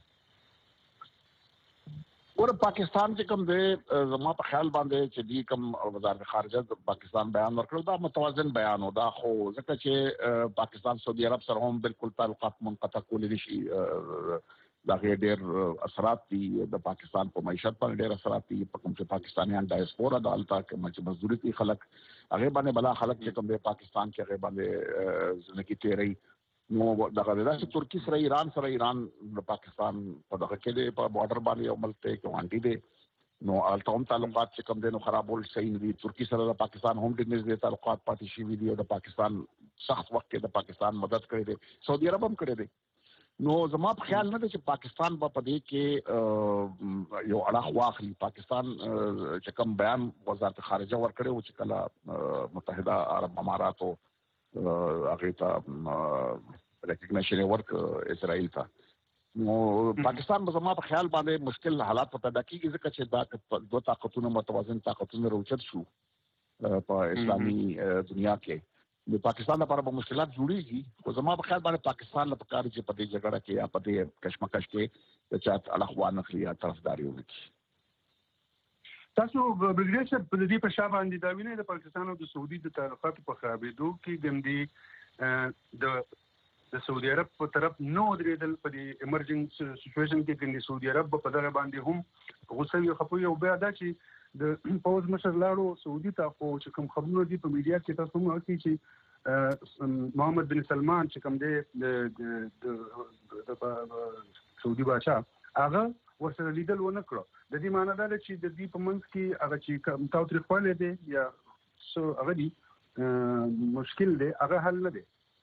ګوره پاکستان چې کوم دی زما په خیال باندې چې دی کوم وزارت خارجه د پاکستان بیان ورکړو دا متوازن بیان و. دا خو ځکه چې پاکستان سعودي عرب سره هم بالکل تعلقات منقطع کولی نه شي. د هغې ډېر اثرات دي د پاکستان په معیشت باندې ډېر اثرات دي. په کوم چې پاکستانیان ډایسپورا د هلته کوم چې مزدوري کوي خلک، هغې باندې بلا خلک چې کوم دی پاکستان کې هغې باندې زندګي تېروي. نو دغه داسې ترکي سره ایران سره ایران د پاکستان په دغه کې دی په بارډر باندې یو ملک دی ګاونډي دی. نو هلته هم تعلقات چې کوم دی نو خرابول صحیح نه دي. ترکي سره د پاکستان هم ډېر نږدې تعلقات پاتې شوي دي او د پاکستان سخت وخت کې د پاکستان مدد کړی دی، سعودي عرب هم کړی دی. نو زما په خیال نه دی چې پاکستان به په دې کې یو اړخ واخلي. پاکستان چې کوم بیان وزارت خارجه ورکړی و چې کله متحده عرب اماراتو هغې ته ریکګنیشن یې ورکړ اسرائیل ته، نو پاکستان به زما په خیال باندې مشکل حالات په پیدا کېږي ځکه چې دا دوه طاقتونه متوازن طاقتونه راوچت شو په اسلامي دنیا کې. د پاکستان لپاره به مشکلات جوړېږي، خو زما په خیال باندې پاکستان له پکار چې په دې جګړه کې یا په دې کشمکش کې د چا اړخ وانخلي یا طرفداري وکړي. تاسو بریګیډیر صاحب په دې په شا باندې دا وینئ د پاکستان او د سعودي د تعلقاتو په خرابېدو کې ګندي د د سعودي عرب په طرف نه ودرېدل په دې ایمرجنګ سچویشن کې ګندي سعودي عرب په دغه باندې هم غوسه وي خپوي او بیا دا چې د پوز مشر لاړو سعودي ته خو چې کوم خبرونه دي په میډیا کې تاسو هم اورئ چې محمد بن سلمان چې کوم دی د سعودي بادشاه هغه ورسره لیدل ونه کړو. د دې معنی دا ده چې د دې په منځ کې هغه چې تاوتریخوالی دی یا څه هغه دي مشکل دی هغه حل نه دی.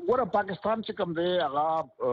ور پاکستان چې کوم دی هغه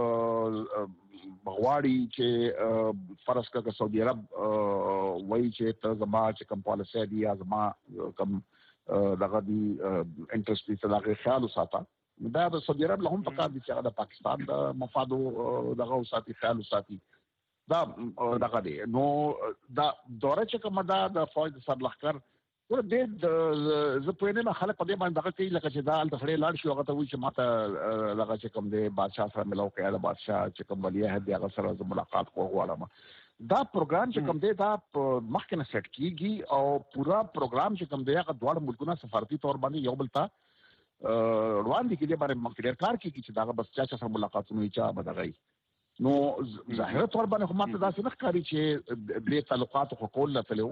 بغواړي چې فرض کړه سعودي عرب وایي چې ته زما چې کوم پالیسي دی یا زما کوم دغه دی انټرست دي څه دغه خیال وساته دا د سعودي عرب له هم پکار دي چې هغه د پاکستان د مفادو دغه وساتي خیال وساتي دا دغه دی نو دا دوره چې کومه دا د فوج د سرلښکر ور دې زه په نه خلک په دې باندې دغه کوي لکه چې دا د خړې لاړ شي هغه ته وایي چې ماته دغه چې کوم دی بادشاہ سره ملو کوي د بادشاہ چې کوم ولی عہد هغه سره ملاقات کوو غواړم دا پروګرام چې کوم دی دا مخکې نه سیټ کیږي او پورا پروګرام چې کوم دی هغه دوه ملکونه سفارتي تور باندې یو بل ته روان دي کې دې باندې مخکې کار کوي چې دا بس چا چا ملاقاتونه چا بدغی نو ظاهره تور باندې هم ماته داسې نه ښکاري چې دې تعلقات خو کول لته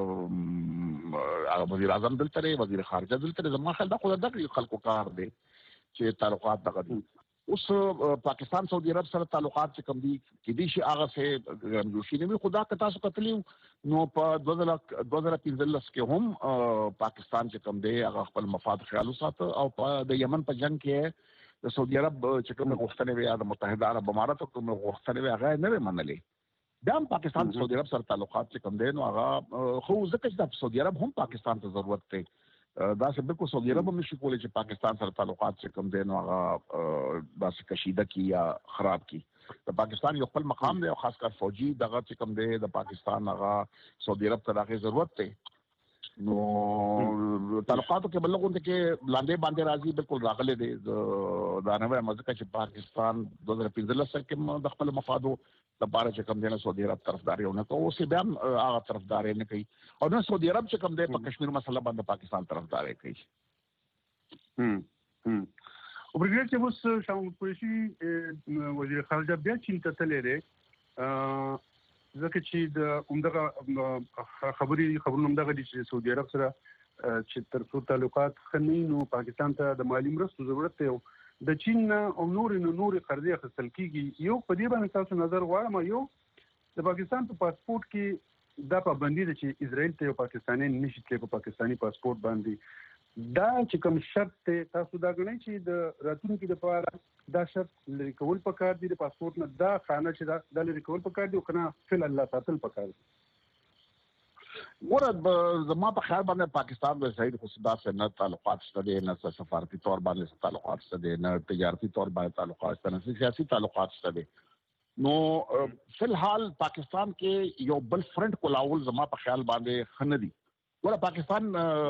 وزیر اعظم دلته لري وزیر خارجه دلته لري زما خیال دا خو دغه خلکو کار دی چې تعلقات دغه دي اوس پاکستان سعودي عرب سره تعلقات چې کوم دي کې دي شي هغه څه ګرمجوشي نه وي خدا که تاسو کتلی نو په دوه هزار پنځلس کې هم پاکستان چې کوم دی هغه خپل مفاد خیال وساته او د یمن په جنگ کې د سعودي عرب چې کوم غوښتنې وي د متحده عرب اماراتو کوم غوښتنې وي هغه نه منلې دا پاکستان سعودي عرب سره تعلقات چې کوم دی نو هغه خو ځکه چې د سعودي عرب هم پاکستان ته ضرورت دی دا څه بالکل سعودي عرب هم نشي کولی چې پاکستان سره تعلقات چې کوم دی نو هغه داسې کشیده کی یا خراب کی د پاکستان یو خپل مقام دی او خاص کر فوجي دغه چې کوم دی د پاکستان هغه سعودي عرب ته دغه ضرورت دی نو تعلقاتو کې بلغونته کې لاندې باندې راځي بالکل راغلي دي دا نه وایم ځکه چې پاکستان دوه هزار پنځلس کې د خپل مفادو لپاره چې کوم دی نه سعودي عرب طرفداري ونه کوي اوس بیا هغه طرفداري نه کوي او نه سعودي عرب چې کوم دی په کشمیر مسله باندې پاکستان طرفداري کوي هم هم او برګر چې اوس شاوم پولیسي وزیر خارجه بیا چین ته تللی دی ځکه چې د عمدغه خبري خبرونه عمدغه دي چې سعودي عرب سره چې تر څو تعلقات خنۍ نو پاکستان ته د مالی مرستو ضرورت دی د چین او نور نو نور قرضې اخیستل کیږي یو په دې باندې تاسو نظر غواړم یو د پاکستان په پاسپورت کې دا پابندي ده چې اسرائیل ته یو پاکستاني نشي تللی په پاکستاني پاسپورت باندې دا چې کوم شرط ته تاسو دا غنئ چې د راتلونکي لپاره دا شرط لري کول پکار دي د پاسپورت نه دا خانه چې دا د لري کول پکار دي او کنه فل الله ساتل پکار دي ورته زما په خیال باندې پاکستان د صحیح خصوصا سره تعلقات شته نه سفارتي تور باندې تعلقات شته نه تجارتي تور باندې تعلقات شته نه سیاسي تعلقات شته نو فلحال پاکستان کې یو بل فرنٹ کولاول زما په خیال باندې خندي ورته پاکستان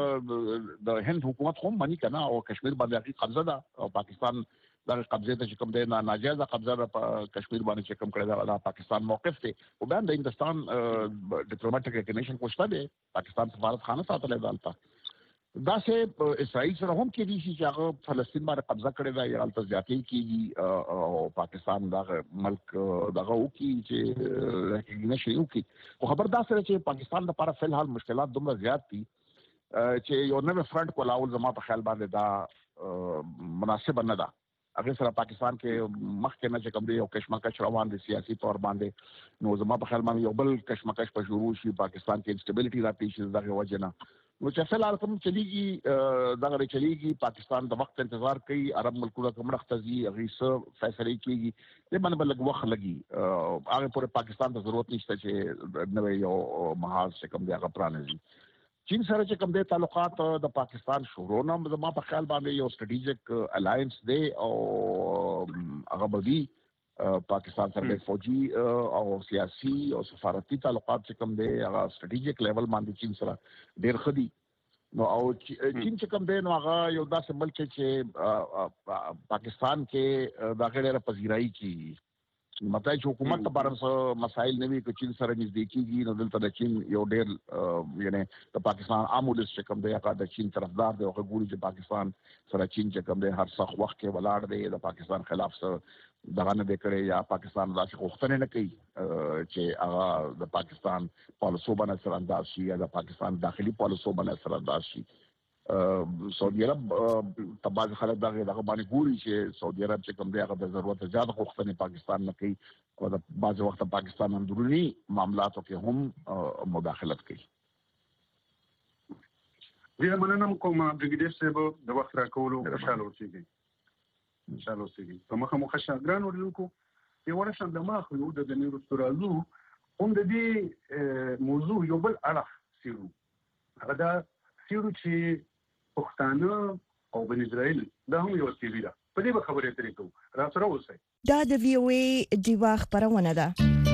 د هند حکومت هم مانی کنه او کشمیر باندې قبضه ده او پاکستان دا قبضه ته کوم دی نه ناجایزه قبضه ده په کشمیر باندې چې کوم کړی دا پاکستان موقف دی او بیا د هندستان ډیپلوماټیک ریکنیشن کوشته دی پاکستان سفارت خانه ساتلې دالته دا سه اسرائیل سره هم کې دي چې هغه فلسطین باندې قبضه کړی دا یا الته ځاتې کیږي او پاکستان دا ملک دغه وکي چې ریکګنیشن وکي خو خبردار سره چې پاکستان لپاره فلحال مشکلات دومره زیات دي چې یو نوې فرنٹ کولاول زما په خیال باندې دا مناسب نه ده هغه سره پاکستان کې مخکې نه چې کوم دی یو کشمکش روان دي سیاسي تور باندې نو زما په خیال باندې یو بل کشمکش په شروع شي پاکستان کې انسټیبিলিټي راځي چې دغه وجه نه نو چې فلحال کوم چلیږي دغه چلیږي پاکستان د وخت انتظار کوي عرب ملکونو کوم رختزي غیسه فیصله کیږي دې باندې بلګ وخت لګي هغه پورې پاکستان ته ضرورت نشته چې نوې یو محاذ کوم دی هغه پرانیزي چین سره چې کوم دی تعلقات د پاکستان شروع نه زما په خیال باندې یو سټریټیجیک الاینس دی او هغه به پاکستان سره فوجي او سیاسي او سفارتي تعلقات چې کوم دی هغه سټریټیجیک لیول باندې چین سره ډېر خدي نو او چین چې کوم دی نو هغه یو داسې ملک چې پاکستان کې د غیر پذیرایی کی مطلب چې حکومت لپاره مسائل نه وي چې چین سره نږدې کیږي نو دلته د چین یو ډېر یعنی د پاکستان عامولس چې کوم دی هغه د چین طرفدار دی او ګوري چې پاکستان سره چین چې کوم دی هر څخه وخت کې ولاړ دی د پاکستان خلاف سره دغه نه وکړي یا پاکستان داسې غوښتنې نه کوي چې هغه د پاکستان پالیسو باندې سره انداز شي یا د پاکستان داخلي پالیسو باندې سره انداز شي سعودي عرب تباز خلک دغه دغه باندې ګوري چې سعودي عرب چې کوم دی هغه د ضرورت زیات غوښتنې پاکستان نه کوي او د بعض وخت پاکستان اندرونی معاملاتو کې هم مداخلت کوي زه مننه کوم برګیډیر صاحب د وخت راکولو خوشاله اوسئ ان شاء الله سړي په مخه مخه شاګران ورلونکو یو ورشم د ماخ یو د دنیو رستورازو هم د دې موضوع یو بل اړه سیرو هغه دا سیرو چې پښتانه او بن اسرائیل دا هم یو ټي وی ده په دې خبرې اترې کوو را سره اوسئ دا د وی او ای دیوا خبرونه ده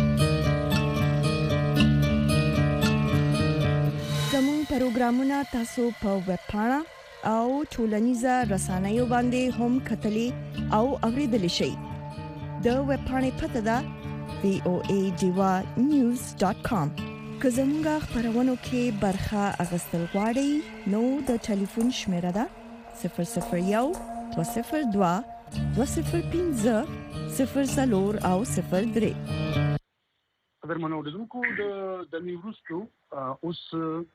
زموږ پروګرامونه تاسو په ویب پاڼه او ټولنیزه رسنیو باندې هم کتلی او اوریدلی شئ د ویب پاڼې پته ده وی او ای دیوا نیوز ډاټ کام که زموږ خبرونو کې برخه اغستل غواړئ نو د ټلیفون شمیره ده صفر صفر یو دوه صفر دوه دوه صفر پنځه صفر څلور او صفر درې اگر منو دونکو د د نیوروستو اوس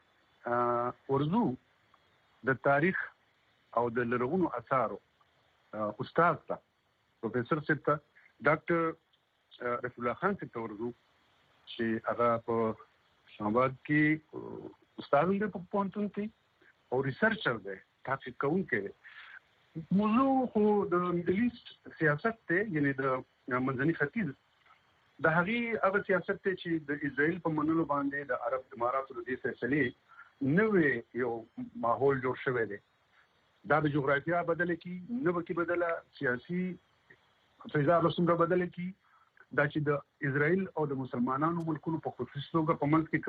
ورزو د تاریخ او د لرغونو آثارو استاد تا پروفیسور سیتا ډاکټر رفیع الله خان ته ورزو چې هغه په شامباد کې استاد دی په پونتون کې او ریسرچر دی تحقیق کوونکی موضوع خو د میډل ایست سیاست ته یعنی د منځني ختیځ د هغې هغه سیاست ته چې د اسرائیل په منلو باندې د عرب اماراتو د دې فیصلې نوې یو ماحول جوړ شوی دی دا د جغرافیا بدله کی نو کې بدله سیاسي فضا به څومره بدله کی دا چې د اسرائیل او د مسلمانانو ملکونو په خصوصي توګه په منځ کې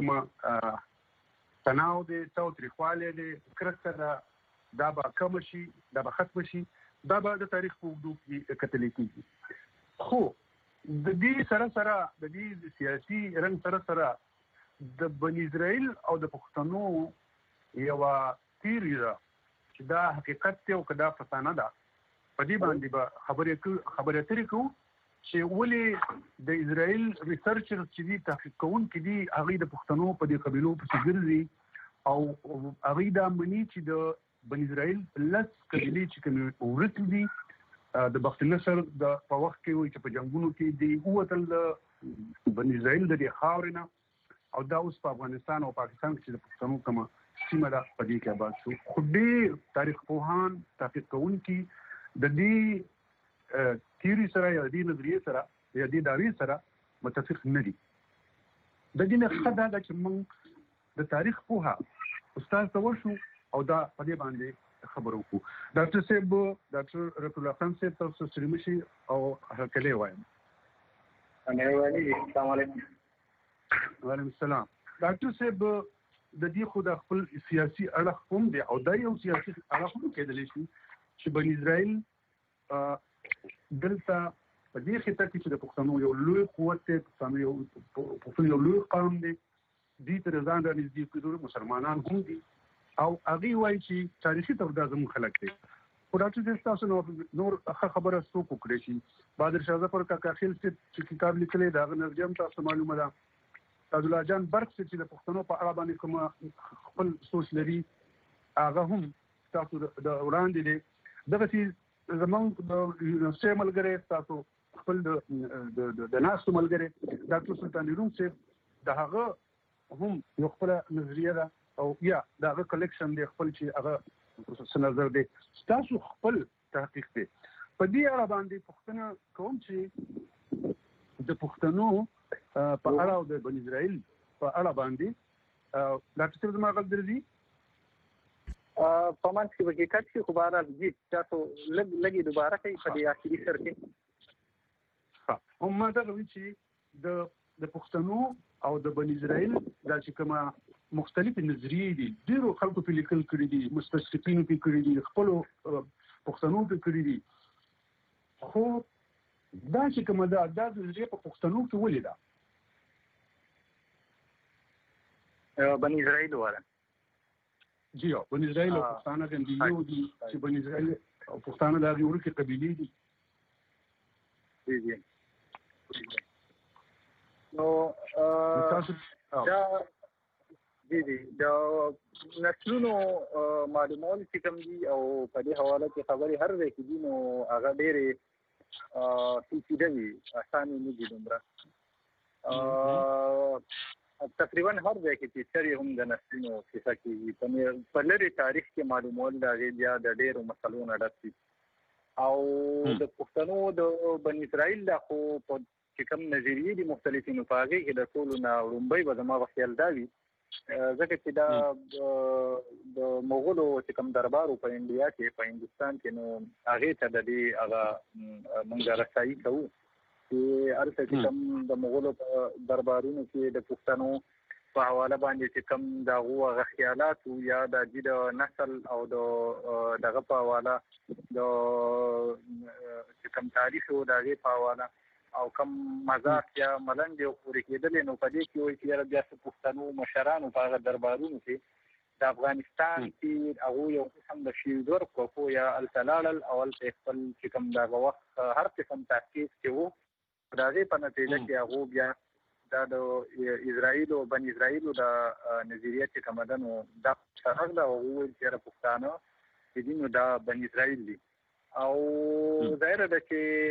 کومه تناو دی تاوتریخوالی دی کرکه ده دا به کم شي دا به ختم شي دا به د تاریخ په اوږدو کې کتلی کېږي خو د دې سره سره د دې سیاسي رنګ سره سره د بن اسرائیل او د پښتنو یو تیری ده چې دا حقیقت ته او کدا فسانه ده په دې باندې به خبرې خبرې اترې کوو چې ولې د اسرائیل ریسرچر چې دي تحقیق کوونکي دي هغه د پښتنو په دې قبیلو په ګرځي او هغه دا مني چې د بن اسرائیل لس قبیلې چې کوم ورته دي د بخت نصر د په وخت کې وي چې په جنگونو کې دي اوتل د بن اسرائیل د خاورینه او دا اوس په افغانستان او پاکستان کې د پښتنو کومه سیمه ده په دې کې آباد شو خو ډېر تاریخ پوهان تحقیق کوونکي د دې تیوري سره یا دې نظریې سره یا دې دعوې سره متفق نه دي د دې نه ښه دا ده چې موږ د تاریخ پوهه استاد ته ورشو او دا په دې باندې خبرو وکړو ډاکټر صاحب ډاکټر رفیع الله خان صاحب تاسو سره مشي او هرکلی وایم انا وعلي السلام علیکم وعلیکم السلام ډاکټر صاحب د دې خو د خپل سیاسي اړخ هم دی او دا یو سیاسي اړخ هم کېدلی شي چې بن اسرائیل دلته په دې خطه کې چې د پښتنو یو لوی قوت دی پښتنو یو پښتون یو لوی قوم دی دې تر ځان را نږدې کېدو مسلمانان هم دي او هغه وایي چې تاریخي تور دا زموږ خلک دي خو ډاکټر صاحب تاسو نور ښه خبره څوک وکړي شي بادر شاه ظفر کاکا خیل چې کتاب لیکلی دا هغه نظریه هم تاسو معلومه ده عبدالله جان برق چې د پښتنو په اړه باندې کوم خپل سوچ لري هغه هم تاسو د وړاندې دی دغه چې زموږ د یونیورسټۍ ملګری تاسو خپل د د ناستو ملګری ډاکټر سلطان روم صاحب د هغه هم یو خپل نظریه ده او یا د هغه کلیکشن دی خپل چې هغه څه نظر دی تاسو خپل تحقیق دی په دې اړه باندې پوښتنه کوم چې د پښتنو په اړه او د بن اسرائیل په اړه باندې ډاکټر صاحب زما غږ درځي په منځ کې حقیقت کې خو بهرحال دې تاسو لږ لږې دوباره کوي په دې آخري سر کې ښه هم ما دغه وایي چې د د پښتنو او د بن اسرائیل دا چې کومه مختلفې نظریې دي ډېرو خلکو پرې لیکل کړي دي مستشرقینو پرې کړي دي خپلو پښتنو پرې کړي دي خو دا چې کومه ده دا د نظریې په پښتنو کې ولې ده بن اسرائیل والا جی او بن اسرائیل او پښتانه د یو دي چې بن اسرائیل او پښتانه د هغې ورکې قبیلې دي جی جی نو دا جی جی دا نسلونو معلومول چې کوم دي او په دې حواله کې خبرې هر ځای کې دي نو هغه ډېرې پیچیده وي اسانه نه دي دومره تقریبا هر ځای کې چې چرې هم د نسلونو کیسه کېږي په لرې تاریخ کې معلومول د هغې بیا د ډېرو مسلو نه ډک دي او د پښتنو د بن اسرائیل د خو په کوم نظریې دي مختلفینو په هغه کې د ټولو نه وړاندې به زما خیال دا وي ځکه چې دا د مغولو چې کوم دربارو په انډیا کې په هندستان کې نو هغه ته د دې هغه منځ رسایي کوو چې ارته چې کوم د مغولو په دربارونو کې د پښتنو په حواله باندې چې کوم دا غوغه خیالات او یا د جدي نسل او د دغه په حواله د چې کوم تاریخ او دغه په حواله او کوم مزاح یا ملنګ یو پوری کېدل نو په دې کې وایي چې بیا څه پښتنو مشرانو په هغه دربارونو کې د افغانستان کې هغه یو قسم د شیلدور کوکو یا التلال اول په خپل چې کوم دا وخت هر قسم تحقیق کې وو دا دې په نتیجه کې هغه بیا دا د اسرائیل او بن اسرائیل د نظریه چې کوم ده نو دا څنګه دا وو چې پښتانه چې دینو دا بن اسرائیل دي او ظاهر ده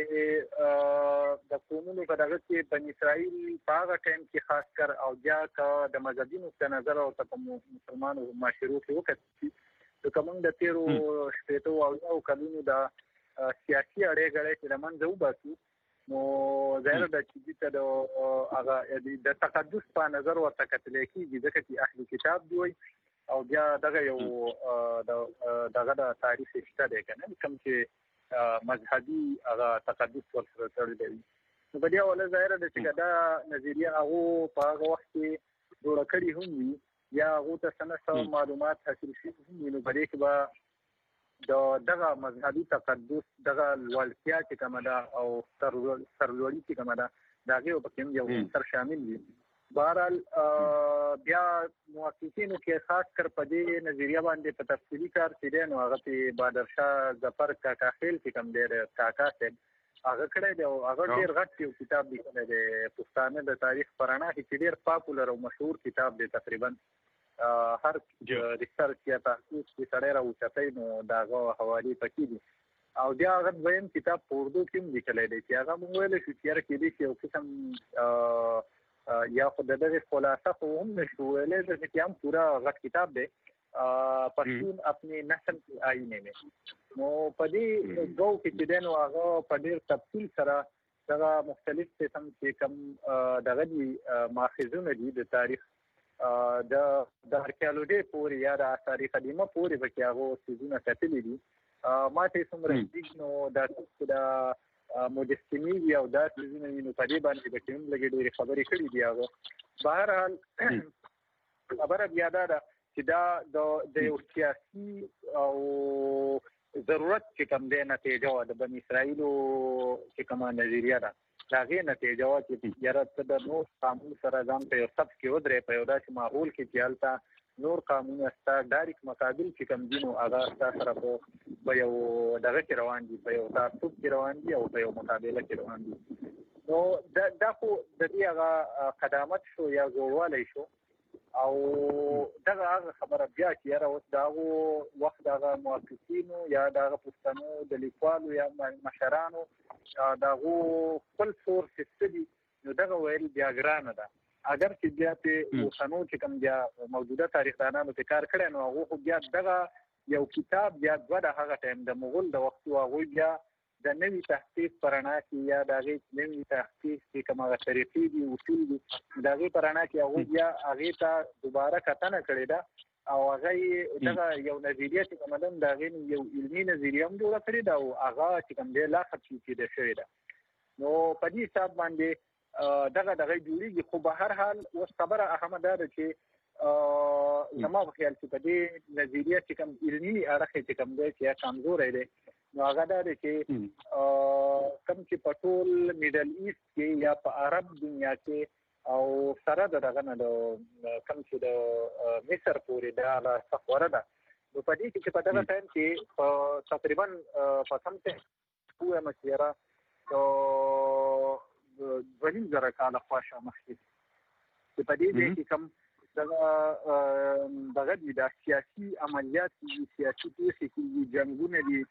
چې د قومونو په دغه کې بن اسرائیل په هغه ټایم کې خاص کر او بیا که د مذهبي نقطه نظر او د مسلمانو معاشرو کې وکړي چې کوم د تیرو شپېتو او یو کلونو د سیاسي اړې غړې چې لمنځه وباسي نو ظاهر ده چې د هغه د تقدس په نظر ورته کتل کېږي ځکه چې اهل کتاب دی او بیا دغه یو دغه د تاریخ شته دی کنه کوم چې مذهبي هغه تقدس ورسره تړلی دی نو په دې حواله ظاهره ده چې دا نظریه هغه په هغه وخت کې جوړه کړې هم وي یا هغه ته څه معلومات حاصل شي هم نو په دې کې به د دغه مذهبي تقدس دغه لوړتیا چې کومه ده او سرلوړي چې کومه ده د هغې په کې یو عنصر شامل وي بهرحال بیا محققینو کې خاص کر په دې نظریه باندې په تفصیلي کار چې دی نو هغه په بادر شاه ظفر کاکا خیل چې کوم دی کاکا صاحب هغه کړی دی او هغه ډېر غټ یو کتاب لیکلی دی پښتانه د تاریخ په رڼا کې چې ډېر پاپولر او مشهور کتاب دی تقریبا هر ریسرچ یا تحقیق چې سړی راوچتی نو د هغه حوالې پکې دي او بیا هغه دویم کتاب په اردو کې هم لیکلی دی چې هغه موږ ویلی شو چې یاره کېدای شي یو قسم یا خو د دغه خلاصه خو هم نشو ویلی ځکه چې هم پورا غټ کتاب دی پښتون اپنی نسل کی آئینه میں نو په دې دوو کې چې دی نو هغه په ډېر تفصیل سره دغه مختلف قسم چې کوم دغه دي ماخذونه دي د تاریخ د ارکیالوجۍ پورې یا د آثار قدیمه پورې پکې هغه څیزونه کتلي دي ما ته څومره نږدې نو دا د مجسمي وي او دا څیزونه وي نو په دې باندې به کوم لږې ډېرې خبرې کړي دي هغه بهرحال خبره بیا دا ده چې دا د یو سیاسي او ضرورت چې کوم دی نتیجه وه د بن اسرائیلو چې کومه نظریه ده د هغې نتیجه وه چې یاره ته د نور قانون سره ځان په یو صف کې ودرې په یو داسې ماحول کې چې هلته نور قانونونه ستا ډایرکټ مقابل چې کوم دي نو هغه ستا سره په یو دغه کې روان دي په یو تعصب کې روان دي او په یو مقابله کې روان دي نو دا خو د دې هغه قدامت شو یا زوړوالی شو او دغه هغه خبره بیا چې یاره اوس د هغو وخت د هغه محققینو یا د هغه پښتنو د لیکوالو یا مشرانو د هغو خپل سورس څه دي نو دغه ویل بیا ګرانه ده اگر چې بیا په اوسنو چې کوم بیا موجوده تاریخدانانو په کار کړی نو هغه خو بیا دغه یو کتاب بیا دوه د هغه ټایم د مغول د وختو هغوی بیا د نوي تحقیق په رڼا کې یا د هغې نوي تحقیق چې کوم هغه طریقې دي اصول دي د هغې په رڼا کې هغوی بیا هغې ته دوباره کتنه کړې ده او هغه یې دغه یو نظریه چې کومه ده د هغې یو علمي نظریه هم جوړه کړې ده او هغه چې کوم دی لا خدشي شوې ده نو په دې حساب باندې دغه دغه جوړیږي خو به هر حال اوس خبره اهمه دا ده چې زما په خیال چې په دې نظریه چې کوم علمي اړخ چې کوم دی چې کمزوری دی نو هغه دا دی چې کوم چې په ټول میډل ایسټ کې یا په عرب دنیا کې او سره د دغه نه د کوم چې د مصر پورې دا لا سخوره ده نو په دې کې چې په دغه ټایم کې تقریبا په سم څه ووایم چې یاره دوه نیم زره کاله خواشه مخکې چې په دې ځای کې کوم دغه دغه دي دا سیاسي عملیات دي سیاسي پیښې کېږي جنګونه دي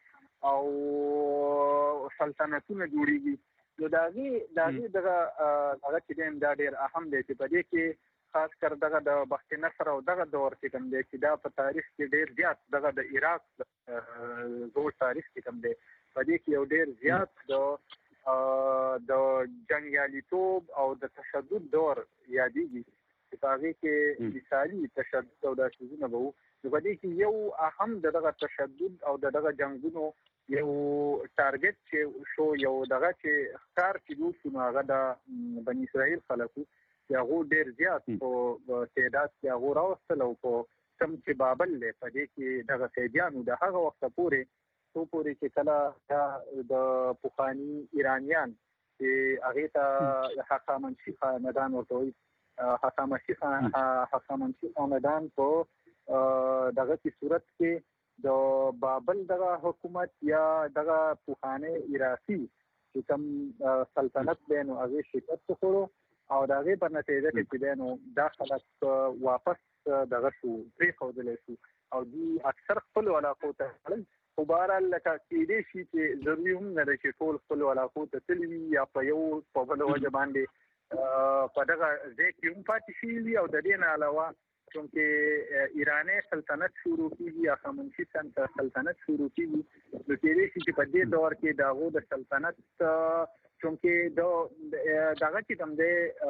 او سلطنتونه جوړېږي نو د هغې د هغې دغه دغه چې دی دا ډېر اهم دی چې په دې کې خاص کر دغه د بخت نصر او دغه دور چې کوم دی چې دا په تاریخ کې ډېر زیات دغه د عراق زوړ تاریخ چې کوم دی په دې کې یو ډېر زیات د د جنګیالیتوب او د تشدد دور یادېږي چې په هغې کې مثالي تشدد او دا څیزونه به وو. نو په دې کې یو اهم د دغه تشدد او د دغه جنګونو یو ټارګټ چې شو، یو دغه چې ښکار کېدو شو، نو هغه د بني اسرائیل خلکو چې هغو ډېر زیات په تعداد کې هغو راوستل او په کوم چې بابل دی په دې کې دغه قیدیانو د هغه وخته پورې څو پورې چې کله د پخواني ایرانیان چې هغې ته هخامنشي خاندان ورته وایي، هخامنشي هخامنشي خاندان په دغه کې صورت کې د بابل دغه حکومت یا دغه پخوانی عراقي چې کوم سلطنت دی نو هغې شکست وخوړو او د هغې په نتیجه کې چې دی نو دا خلک واپس دغه شو پرېښودلی شو او دوی اکثر خپلو علاقو ته تلل. خو بهرحال لکه کېدای شي چې ضروري هم نه ده چې ټول خپلو علاقو ته تللي وي یا په یو په بله وجه باندې په دغه ځای کې هم پاتې شوي وي. او د دې نه علاوه چونکې ایرانی سلطنت شروع کېږي یا هخامنشي سلطنت شروع کېږي، نو کېدای شي چې په دې دور کې د هغو د سلطنت چونکې د دغه چې کوم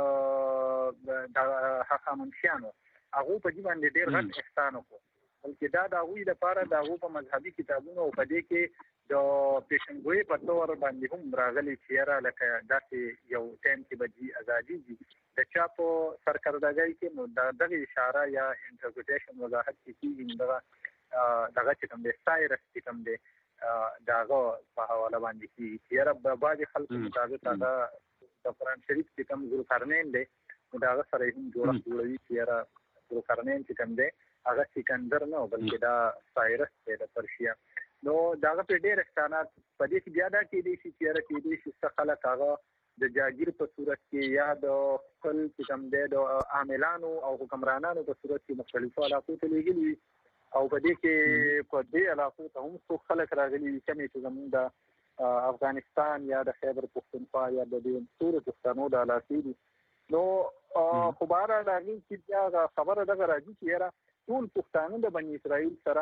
دی د هخامنشیانو هغو په دې باندې ډېر غټ احسان وکړو، بلکې دا د هغوی لپاره د هغو په مذهبي کتابونو او په دې کې د پیشنګویۍ په طور باندې هم راغلي چې یاره لکه داسې یو ټایم کې به دوی ازادېږي. د چا په سرکردګۍ کې نو د دغې اشاره یا انټرپریټیشن وضاحت چې کېږي نو دغه دغه چې کوم دی سایرس چې کوم دی د هغه په حواله باندې کېږي چې یاره په بعضې خلکو مطابق هغه د قرآن شریف چې کوم ذوالقرنین دی نو د هغه سره یې هم جوړښت جوړوي چې یاره ذوالقرنین چې کوم دی هغه سکندر نه بلکې دا سایرس دی د پرشیا. نو د هغه پرې ډېر احسانات په دې کې بیا دا کېدای شي چې یاره کېدای شي څه خلک هغه د جاګیر په صورت کې یا د خپل چې کوم دی د عاملانو او حکمرانانو په صورت کې مختلفو علاقو ته لېږلي وي او په دې کې په دې علاقو ته هم څوک خلک راغلي وي کومې چې زموږ د افغانستان یا د خیبر پښتونخوا یا د دې ټولو پښتنو د علاقې دي. نو خو بهرحال هغې کې بیا خبره دغه راځي چې یاره ټول پښتانه د بني اسرائیل سره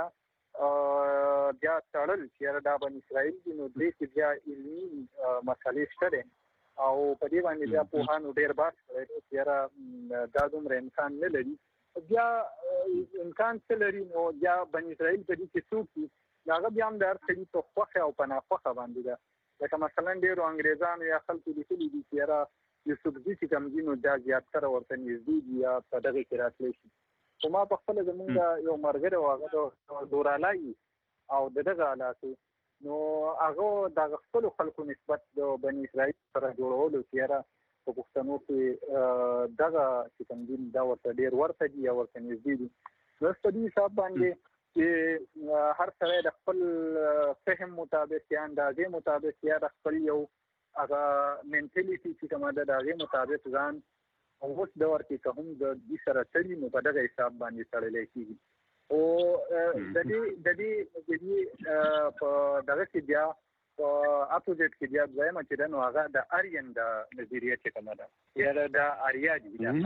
بیا تړل چې یاره دا بني اسرائیل دي نو دې کې بیا علمي مسلې شته دی او په دې باندې بیا پوهانو ډېر بحث کړی دی چې یاره دا دومره امکان نه لري. بیا امکان څه لري نو بیا بني اسرائیل په دې کې څوک دي هغه بیا هم د هر سړي په خوښه او په ناخوښه باندې ده. لکه مثلا ډېرو انګریزانو یا خلکو لیکلي دي چې یاره یوسفزي چې کوم دي نو دا زیاتره ورته نږدې دي یا په دغې کې راتلی شي. خو ما په خپله زمونږ یو ملګری و هغه د دورالایي او د دغه علاقې نو هغه د خپلو خلکو نسبت د بني اسرائیل سره جوړولو چې یاره په پښتنو کې دغه چې کوم دي دا ورته ډېر ورته دي یا ورته نږدې دي. نو په دې حساب باندې چې هر سړی د خپل فهم مطابق یا اندازې مطابق یا د خپل یو هغه مینټلیټي چې کومه ده د هغې مطابق ځان اوس دور کې که هم د دوی سره تړي نو په دغه حساب باندې تړلی کېږي. او د دې د دې د دې په دغه کې بیا په اپوزیټ کې بیا دویمه چې ده نو هغه د آرین د نظریه چې کومه ده یا د آریا دي دا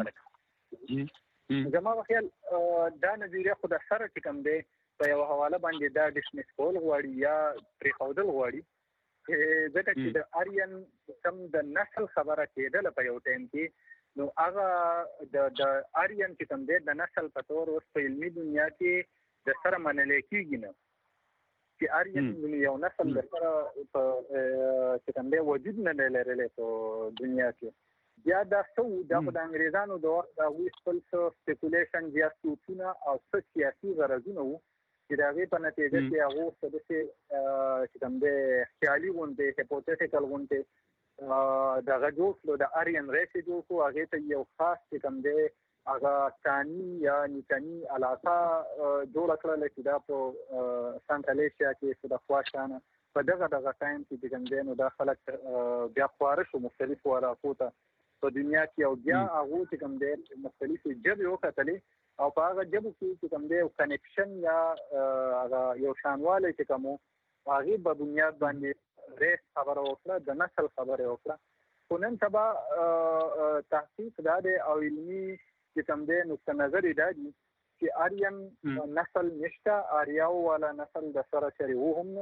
خلک زما په خیال دا نظریه خو د سره چې کوم دی په یوه حواله باندې دا ډسمس کول غواړي یا پرېښودل غواړي ځکه چې د آرین کوم د نسل خبره کېدله په یو ټایم کې نو هغه د د آرین چې کوم دی د نسل په طور اوس په علمي دنیا کې د سره منلی کېږي نه چې آرین یو نسل د سره په چې کوم دی وجود نه دی لرلی په دنیا کې. بیا دا څه دا خو د انګریزانو د وخت د هغوی خپل څه سپیکولیشن یا سوچونه او څه سیاسي غرضونه وو چې د هغې په نتیجه کې هغو څه داسې چې کوم دی خیالي غوندې هیپوتیټیکل غوندې دغه جوړ کړو د آرین ریس یې جوړ کړو هغې ته یو خاص چې کوم دی هغه کاني یا نیکاني علاقه جوړه کړله چې دا په سنټرل ایشیا کې څه د خوا شانه په دغه دغه ټایم کې چې کوم دی نو دا خلک بیا خواره شو مختلفو علاقو ته په دنیا کې او بیا هغو چې کوم دی مختلفې ژبې وکتلې او په هغه ژبو کې چې کوم دی یو کنیکشن یا هغه یو شانوالی چې کوم و هغې په بنیاد باندې ریس خبره وکړه د نسل خبره وکړه. خو نن سبا تحقیق دا دی او علمي چې کوم دی نقطه نظر یې دا دي چې آرین نسل نشته، آریاو والا نسل د سره چرې و هم نو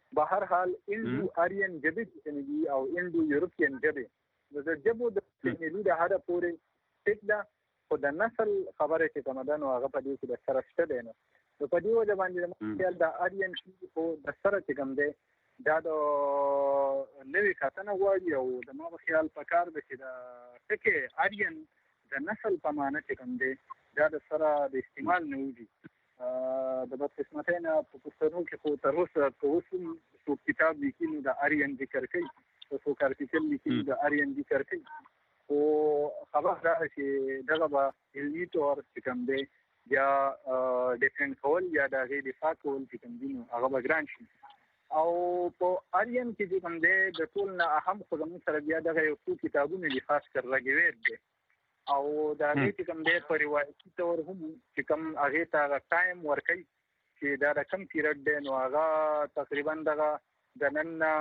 به هر حال انډو آریان جبه چې او انډو یورپین جبه د جبو د تکنالوژي د هدا پورې ټیک ده خو د نسل خبره چې کومه ده نو هغه په دې کې د سره شته دی نو په دې وجه باندې خیال د آریان خو د سره چې کوم دی دا د نوې کتنه غواړي او د ما په خیال په کار ده چې د ټکي آریان د نسل په معنی چې کوم دی دا د سره د استعمال نه وږي د بدقسمتۍ نه په پښتنو کې خو تر اوسه که اوس هم څوک کتاب لیکي نو د آریان ذکر کوي څوک ارټیکل لیکي د آریان ذکر کوي خو خبر دا چې دغه به علمي طور چې کوم دی یا ډیفرنټ کول یا د هغې دفاع کول چې کوم دي نو هغه به ګران شي او په آریان کې چې کوم دی د ټول نه اهم خو زموږ سره بیا دغه یو څو کتابونه دي خاص کر رګویر دی او د هغې چې کوم دی په روایتي طور هم چې کوم هغې ته هغه ټایم ورکوي چې دا د کم پیرډ دی نو هغه تقریبا دغه د نن نه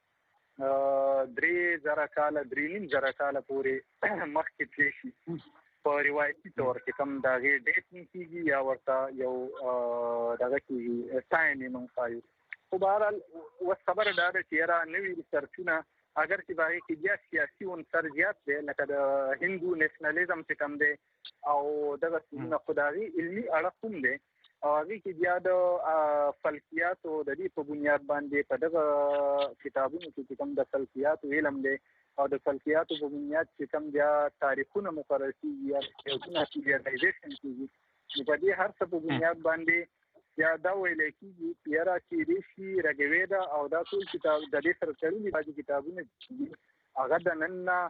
درې زره کاله درې نیم زره کاله پورې مخکې تللی شي په روایتي طور کې کوم د هغې ډیټ نه کېږي یا ورته یو دغه کېږي ټایم یې موږ ښایو خو بهرحال اوس خبره دا ده چې یاره نوي ریسرچونه اگر چې په هغې کې بیا سیاسي عنصر زیات دی لکه د هندو نیشنلیزم چې کوم دی او دغه څیزونه خو د هغې علمي اړخ هم دی او هغې کې بیا د فلکیاتو د دې په بنیاد باندې په دغه کتابونو کې چې کوم د فلکیاتو علم دی او د فلکیاتو په بنیاد چې کوم بیا تاریخونه مقرر کېږي یا سیاسونه پیریډایزیشن کېږي نو په دې هر څه په بنیاد باندې یا دا ویلی کېږي چې یاره کېدای شي رګویده او دا ټول کتاب د دې سره تړلي بعضې کتابونه دي هغه د نن نه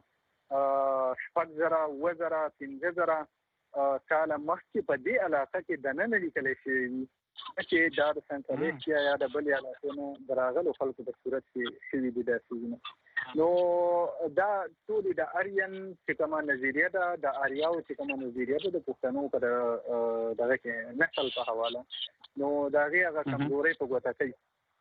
شپږ زره اووه زره پنځه زره کاله مخکې په دې علاقه کې دننه لیکلی شوي وي چې دا د سنټرلیسټیا یا د بلې علاقې نه د راغلو خلکو په صورت کې شوي دي دا څیزونه نو دا ټولې د آریان چې کومه نظریه ده د آریاو چې کومه نظریه ده د پښتنو په دغه کې نسل په حواله نو د هغې هغه کمزورۍ په ګوته کوي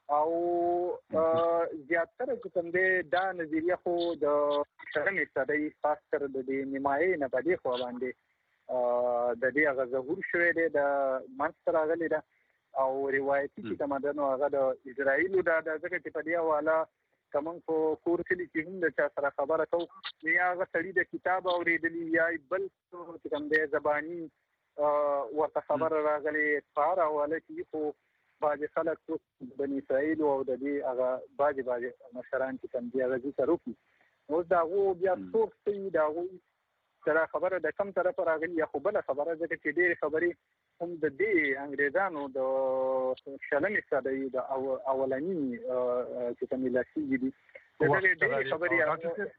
او زیاتره چې کوم دی دا نظریه خو د شلمې صدۍ خاص کر د دې نیمایي نه په دې خوا باندې د دې هغه ظهور شوی دی د منځته راغلی ده او روایتي چې کومه ده نو هغه د اسرائیلو ده ځکه چې په دې حواله که موږ په کور کلي کې هم د چا سره خبره کوو نو یا هغه سړي د کتاب اورېدلي یا بل چې کوم دی زباني ورته خبره راغلې په هر حواله کې خو بعضې خلک اوس بني اسرائیلو او د دې هغه بعضې بعضې مشران چې کوم دي هغه ذکر وکړي اوس د هغو بیا څوک څه د هغوی سره خبره د کم طرفه راغلي یا خو بله خبره ځکه چې ډېرې خبرې هم د دې انګریزانو د شلمې صدۍ د اولني چې کومې لاسیږي دي د دغې ډېرې خبرې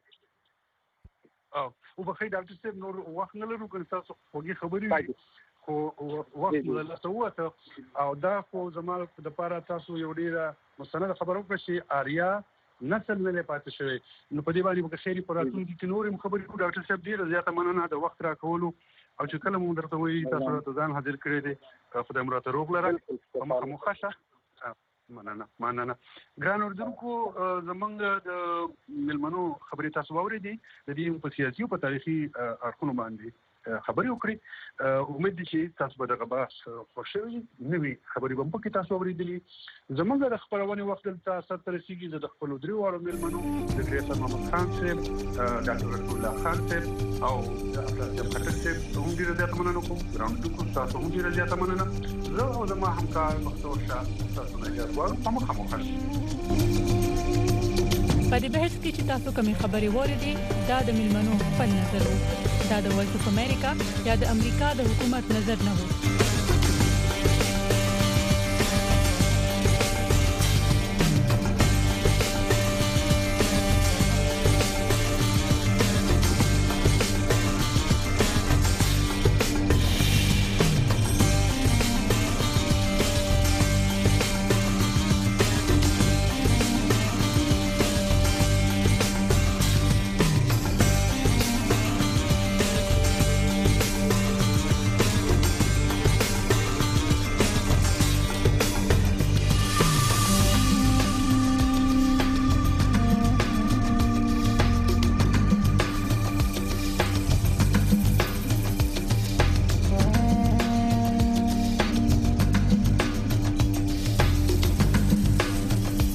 وبخښئ ډاکټر صاحب نور وخت نه لرو که ستاسو خوږې خبرې وي خو وخت مو له لاسه ووته او دا خو زما دپاره تاسو یو ډېره مستنده خبره وکړه چې آریا نسل نه دی پاتې شوی نو په دې باندې به که خیر په راتلونکي کې نور هم خبرې کړو ډاکټر صاحب ډېره زیاته مننه د وخت راکولو او چې کله مو درته وایي تاسو راته ځان حاضر کړی دی خدای مو راته روغ لره په مخه مو ښه شه مننه مننه ګران اردوونکو زموږ د مېلمنو خبرې تاسو واورېدې د دې په سیاسي او په تاریخي اړخونو باندې خبرې وکړي امید دي چې تاسو به دغه بحث خوښ شوي نوي خبرې به هم پکې تاسو اورېدلي زموږ د خپرونې وخت دلته سرته رسېږي زه د خپلو درې واړو مېلمنو د ډاکټر محمد خان صاحب ډاکټر رسول الله خان صاحب او د افراطیب خټک صاحب هم ډېره زیاته مننه کوم ګران اردوونکو تاسو هم ډېره زیاته مننه زه او زما همکار بختور شاه تاسو نه اجازه غواړم په مخه مو ښه په دې بحث کې چې تاسو کومې خبرې واورېدې دا د مېلمنو خپل نظر و دا د وایس اف امریکا یا د امریکا د حکومت نظر نه و